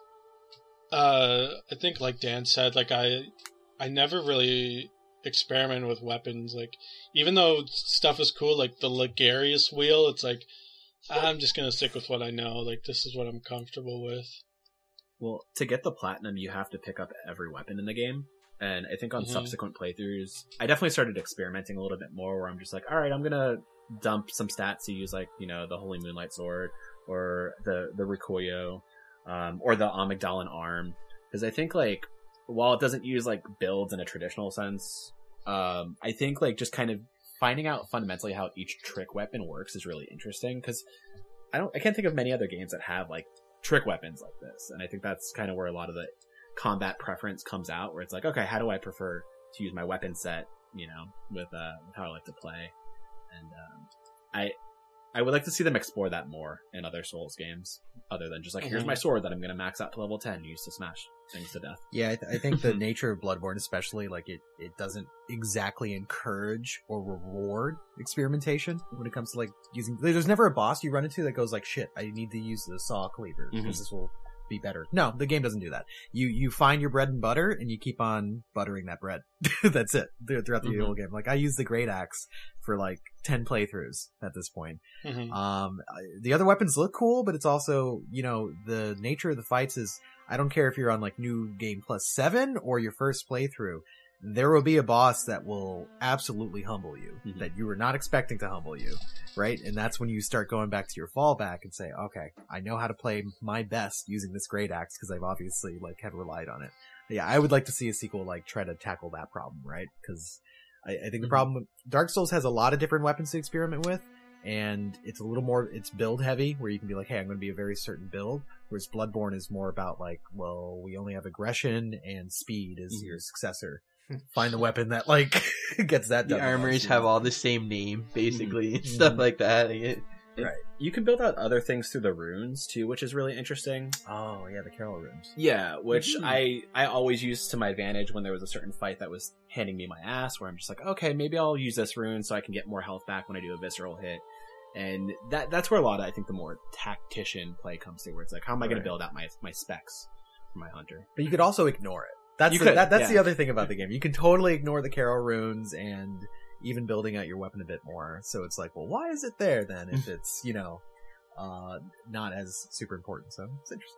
uh, I think, like Dan said, like I, I never really experimented with weapons. Like, even though stuff is cool, like the Ligarius wheel, it's like I'm just gonna stick with what I know. Like, this is what I'm comfortable with. Well, to get the platinum, you have to pick up every weapon in the game. And I think on Mhm. subsequent playthroughs, I definitely started experimenting a little bit more where I'm just like, all right, I'm going to dump some stats to use like, you know, the Holy Moonlight Sword or the, the Rikoyo, um, or the Amygdalin Arm. Because I think like, while it doesn't use like builds in a traditional sense, um, I think like just kind of finding out fundamentally how each trick weapon works is really interesting. Because I don't, I can't think of many other games that have like trick weapons like this, and I think that's kind of where a lot of the combat preference comes out, where it's like, okay, how do I prefer to use my weapon set, you know, with uh with how I like to play. And um I I would like to see them explore that more in other Souls games, other than just like, here's Mhm. my sword that I'm gonna max out to level ten, use to smash things to death. Yeah, I, th- I think the nature of Bloodborne, especially, like it, it doesn't exactly encourage or reward experimentation when it comes to like using. There's never a boss you run into that goes like, "Shit, I need to use the saw cleaver because Mhm. this will be better." No, the game doesn't do that. You you find your bread and butter and you keep on buttering that bread. That's it th- throughout the Mhm. whole game. Like I use the great axe for like ten playthroughs at this point. Mhm. Um, the other weapons look cool, but it's also, you know, the nature of the fights is, I don't care if you're on like New Game Plus seven or your first playthrough, there will be a boss that will absolutely humble you, Mhm. that you were not expecting to humble you, right? And that's when you start going back to your fallback and say, okay, I know how to play my best using this great axe because I've obviously like have relied on it. Yeah, I would like to see a sequel like try to tackle that problem, right? Because I, I think the Mhm. problem with Dark Souls has a lot of different weapons to experiment with, and it's a little more, it's build heavy, where you can be like, hey, I'm going to be a very certain build, whereas Bloodborne is more about like, well, we only have aggression and speed as Mhm. your successor. Find the weapon that like gets that The done. armors have all the same name, basically, and Mhm. stuff like that. Like, it- Right. You can build out other things through the runes too, which is really interesting. Oh yeah, the Carol runes. Yeah, which Mhm. I I always used to my advantage when there was a certain fight that was handing me my ass, where I'm just like, okay, maybe I'll use this rune so I can get more health back when I do a visceral hit. And that that's where a lot of, I think, the more tactician play comes through, where it's like, how am I going Right. to build out my my specs for my hunter? But you could also ignore it. That's You the, could, that, that's yeah. the other thing about the game. You can totally ignore the Carol runes and even building out your weapon a bit more. So it's like, well, why is it there then if it's, you know, uh, not as super important? So it's interesting.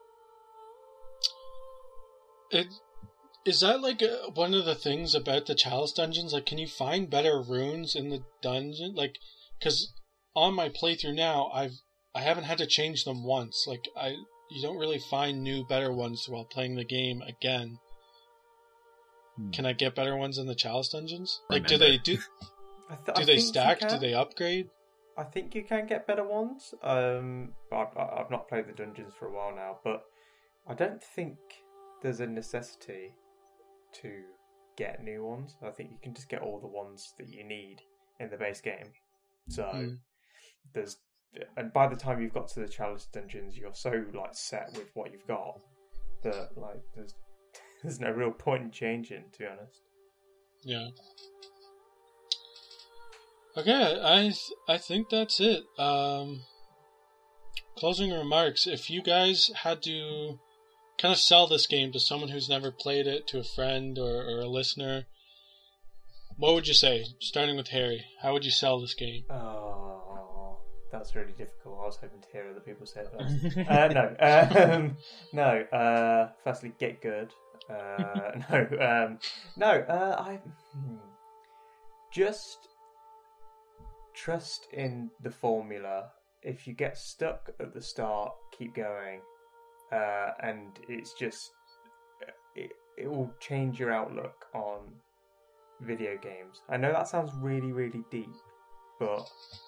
It is that like uh, one of the things about the Chalice dungeons? Like, can you find better runes in the dungeon? Like, because on my playthrough now, I've I haven't had to change them once. Like, I you don't really find new, better ones while playing the game again. Hmm. Can I get better ones in the Chalice dungeons? Like, Remember. do they do I th- I do they think you stack? Do can. they upgrade? I think you can get better ones. Um, I've, I've not played the dungeons for a while now, but I don't think there's a necessity to get new ones. I think you can just get all the ones that you need in the base game. So Hmm. there's, and by the time you've got to the Chalice dungeons, you're so like set with what you've got that like there's there's no real point in changing, to be honest. Yeah. Okay, I th- I think that's it. Um, closing remarks. If you guys had to kind of sell this game to someone who's never played it, to a friend or, or a listener, what would you say? Starting with Harry, how would you sell this game? Oh, that's really difficult. I was hoping to hear other people say it first. uh, no, um, no. Uh, firstly, get good. Uh, no, um, no. Uh, I hmm. just trust in the formula. If you get stuck at the start, keep going, uh, and it's just it. It will change your outlook on video games. I know that sounds really, really deep, but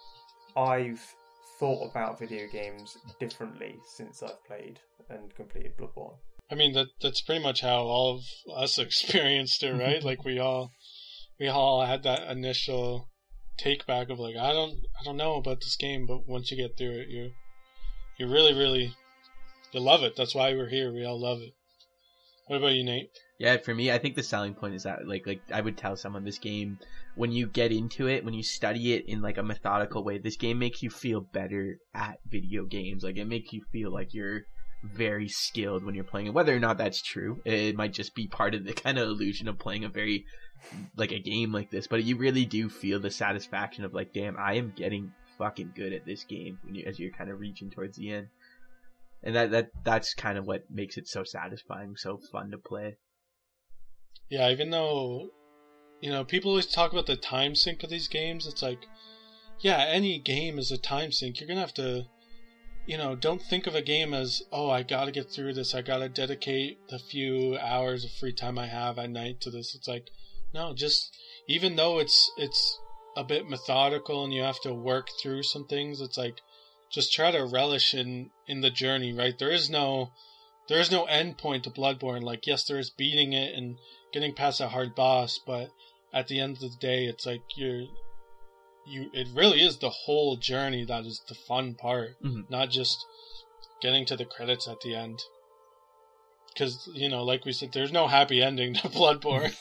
I've thought about video games differently since I've played and completed Bloodborne. I mean, that that's pretty much how all of us experienced it, right? Like we all we all had that initial take back of like, I don't I don't know about this game, but once you get through it, you you really really you love it. That's why we're here. We all love it. What about you, Nate? Yeah, for me, I think the selling point is that, like, like I would tell someone this game, when you get into it, when you study it in like a methodical way, this game makes you feel better at video games. Like, it makes you feel like you're very skilled when you're playing it. Whether or not that's true, it might just be part of the kind of illusion of playing a very, like, a game like this. But you really do feel the satisfaction of like, damn, I am getting fucking good at this game when you, as you're kind of reaching towards the end. And that that that's kind of what makes it so satisfying, so fun to play. Yeah, even though, you know, people always talk about the time sink of these games, it's like, yeah, any game is a time sink. You're going to have to, you know, don't think of a game as, oh, I got to get through this. I got to dedicate the few hours of free time I have at night to this. It's like, no, just, even though it's it's a bit methodical and you have to work through some things, it's like, just try to relish in, in the journey, right? There is no, there is no end point to Bloodborne. Like, yes, there is beating it and getting past a hard boss, but at the end of the day, it's like you're, you, it really is the whole journey that is the fun part, Mm-hmm. not just getting to the credits at the end. Because, you know, like we said, there's no happy ending to Bloodborne.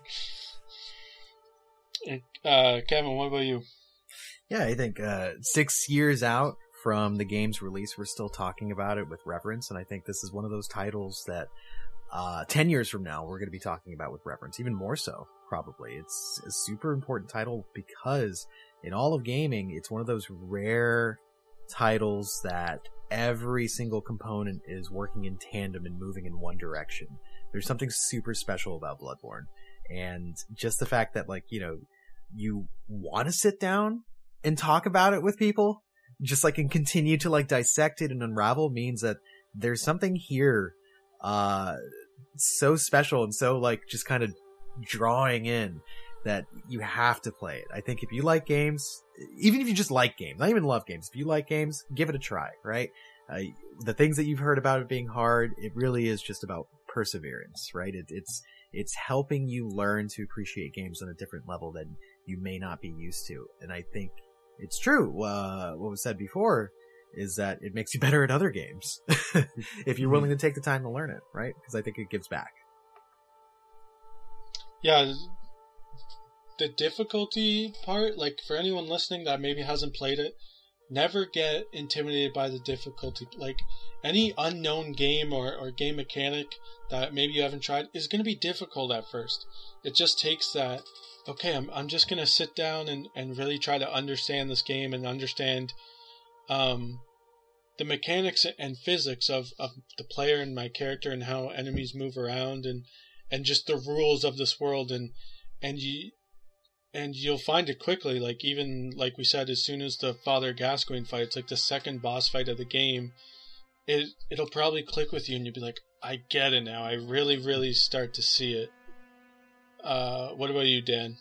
uh, Kevin, what about you? Yeah, I think uh, six years out from the game's release, we're still talking about it with reverence, and I think this is one of those titles that uh, ten years from now we're going to be talking about with reverence, even more so, probably. It's a super important title because in all of gaming, it's one of those rare titles that every single component is working in tandem and moving in one direction. There's something super special about Bloodborne, and just the fact that, like, you know, you want to sit down and talk about it with people, just like, and continue to like dissect it and unravel, means that there's something here uh so special and so like just kind of drawing in that you have to play it. I think if you like games, even if you just like games, not even love games, if you like games, give it a try, right? Uh, the things that you've heard about it being hard, it really is just about perseverance, right? It, it's it's helping you learn to appreciate games on a different level than you may not be used to. And I think it's true. Uh, what was said before is that it makes you better at other games if you're willing to take the time to learn it, right? Because I think it gives back. Yeah, the difficulty part, like for anyone listening that maybe hasn't played it, never get intimidated by the difficulty. Like any unknown game or, or game mechanic that maybe you haven't tried is going to be difficult at first. It just takes that, okay, I'm I'm just going to sit down and, and really try to understand this game and understand um, the mechanics and physics of, of the player and my character and how enemies move around and, and just the rules of this world. And, and you, and you'll find it quickly. Like even like we said, as soon as the Father Gascoigne fight, it's like the second boss fight of the game, it, it'll probably click with you and you'll be like, I get it now. I really, really start to see it. Uh, what about you, Dan?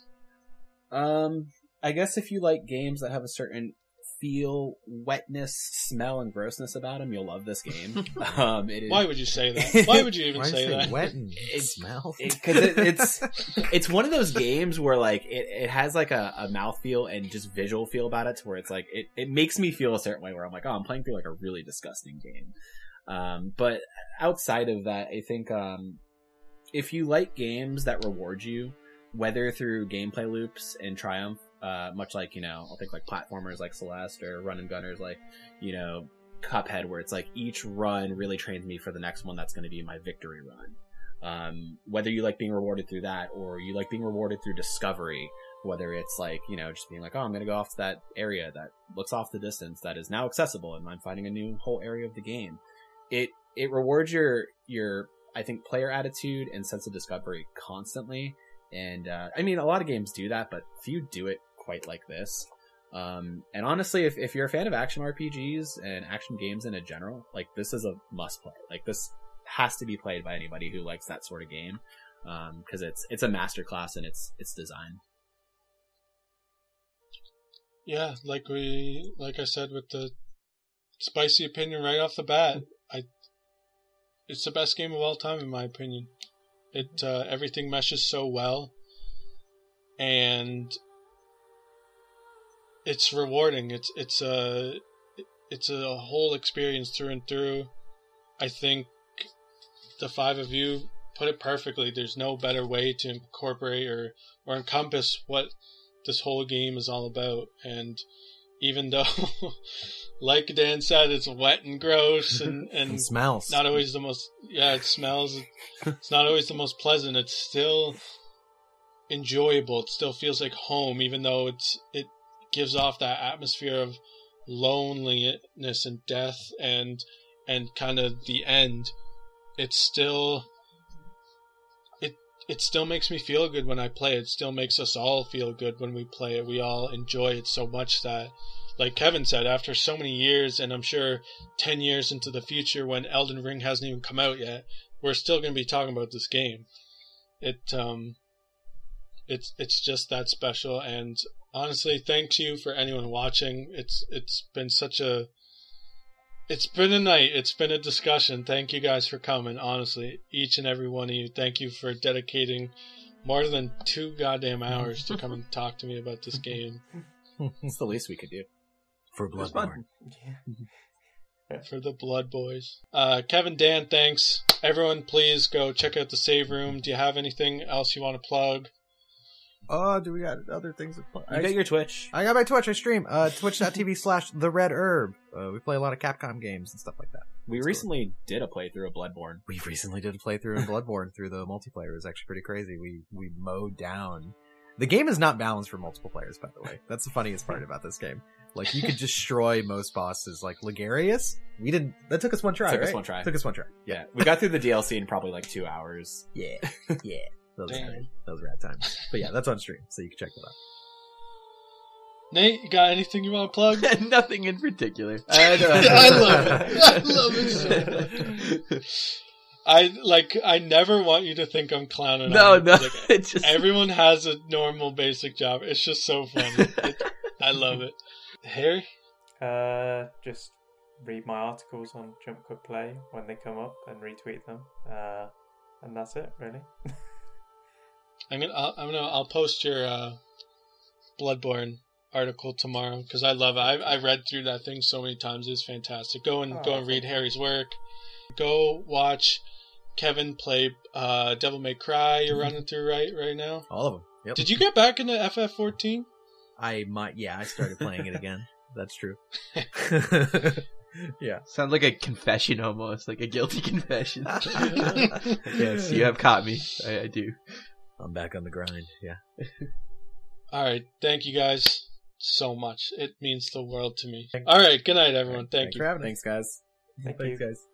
Um, I guess if you like games that have a certain feel, wetness, smell, and grossness about them, you'll love this game. um, it is... Why would you say that? Why would you even Why say, say that? wet and It- smell? Because it, it, it's it's one of those games where like it, it has like a, a mouthfeel and just visual feel about it, to where it's like it, it makes me feel a certain way where I'm like, oh, I'm playing through like a really disgusting game. Um, but outside of that, I think um, if you like games that reward you, whether through gameplay loops and triumph, uh, much like, you know, I'll think like platformers like Celeste or run and gunners like, you know, Cuphead, where it's like each run really trains me for the next one that's going to be my victory run. Um, whether you like being rewarded through that or you like being rewarded through discovery, whether it's like, you know, just being like, oh, I'm going to go off to that area that looks off the distance that is now accessible and I'm finding a new whole area of the game. It, it rewards your, your, I think, player attitude and sense of discovery constantly. And, uh, I mean, a lot of games do that, but few do it quite like this. Um, and honestly, if, if you're a fan of action R P Gs and action games in a general, like, this is a must play. Like, this has to be played by anybody who likes that sort of game. Um, cause it's, it's a masterclass in its, its design. yeah, like we, like I said, with the spicy opinion right off the bat, I, it's the best game of all time in my opinion. It uh, everything meshes so well, and it's rewarding. It's it's a it's a whole experience through and through. I think the five of you put it perfectly. There's no better way to incorporate or or encompass what this whole game is all about. And even though, like Dan said, it's wet and gross and, and It smells. not always the most, yeah, it smells, it's not always the most pleasant. It's still enjoyable. It still feels like home, even though it's, it gives off that atmosphere of loneliness and death and, and kind of the end. It's still, it, it still makes me feel good when I play it. It still makes us all feel good when we play it. We all enjoy it so much that, like Kevin said, after so many years, and I'm sure ten years into the future when Elden Ring hasn't even come out yet, we're still going to be talking about this game. It, um, it's, it's just that special. And honestly, thank you for anyone watching. It's, it's been such a, it's been a night. It's been a discussion. Thank you guys for coming. Honestly, each and every one of you, thank you for dedicating more than two goddamn hours to come and talk to me about this game. It's the least we could do. For It was Bloodborne. fun. For the Blood Boys. Uh, Kevin, Dan, thanks. Everyone, please go check out the save room. Do you have anything else you want to plug? Oh, do we got other things to play? You got your Twitch. I got my Twitch. I stream. Uh, Twitch.tv slash The Red Herb. Uh, we play a lot of Capcom games and stuff like that. We It's recently did a playthrough of Bloodborne. We recently did a playthrough in Bloodborne through the multiplayer. It was actually pretty crazy. We we mowed down. The game is not balanced for multiple players, by the way. That's the funniest part about this game. Like, you could destroy most bosses. Like, Ligarius? We didn't... That took us one try, Took us right? one try. Took us one try. Yeah, we got through the D L C in probably like two hours. Yeah. Yeah. That was Damn. great. That was rad time. But yeah, that's on stream, so you can check that out. Nate, you got anything you want to plug? Nothing in particular. I love it. I love it so much. I like. I never want you to think I'm clowning. No, on you. no. Like, It's just everyone has a normal, basic job. It's just so funny. It, I love it. Harry, Uh, just read my articles on Jump Quick Play when they come up and retweet them. Uh, and that's it, really. I'm gonna. I'll, I'm gonna. I'll post your uh, Bloodborne article tomorrow because I love it. I I read through that thing so many times. It's fantastic. Go and Oh, go and read Harry's work. Go watch Kevin play uh, Devil May Cry. You're running through right right now. All of them. Yep. Did you get back into F F fourteen? I might... Yeah, I started playing it again. That's true. Yeah. sounds like a confession almost, like a guilty confession. Yes. Yes, you have caught me. I, I do. I'm back on the grind. Yeah. All right. Thank you guys so much. It means the world to me. All right. Good night, everyone. Thank Thanks you. for having us. Thanks, guys. Thank Thanks, you. guys.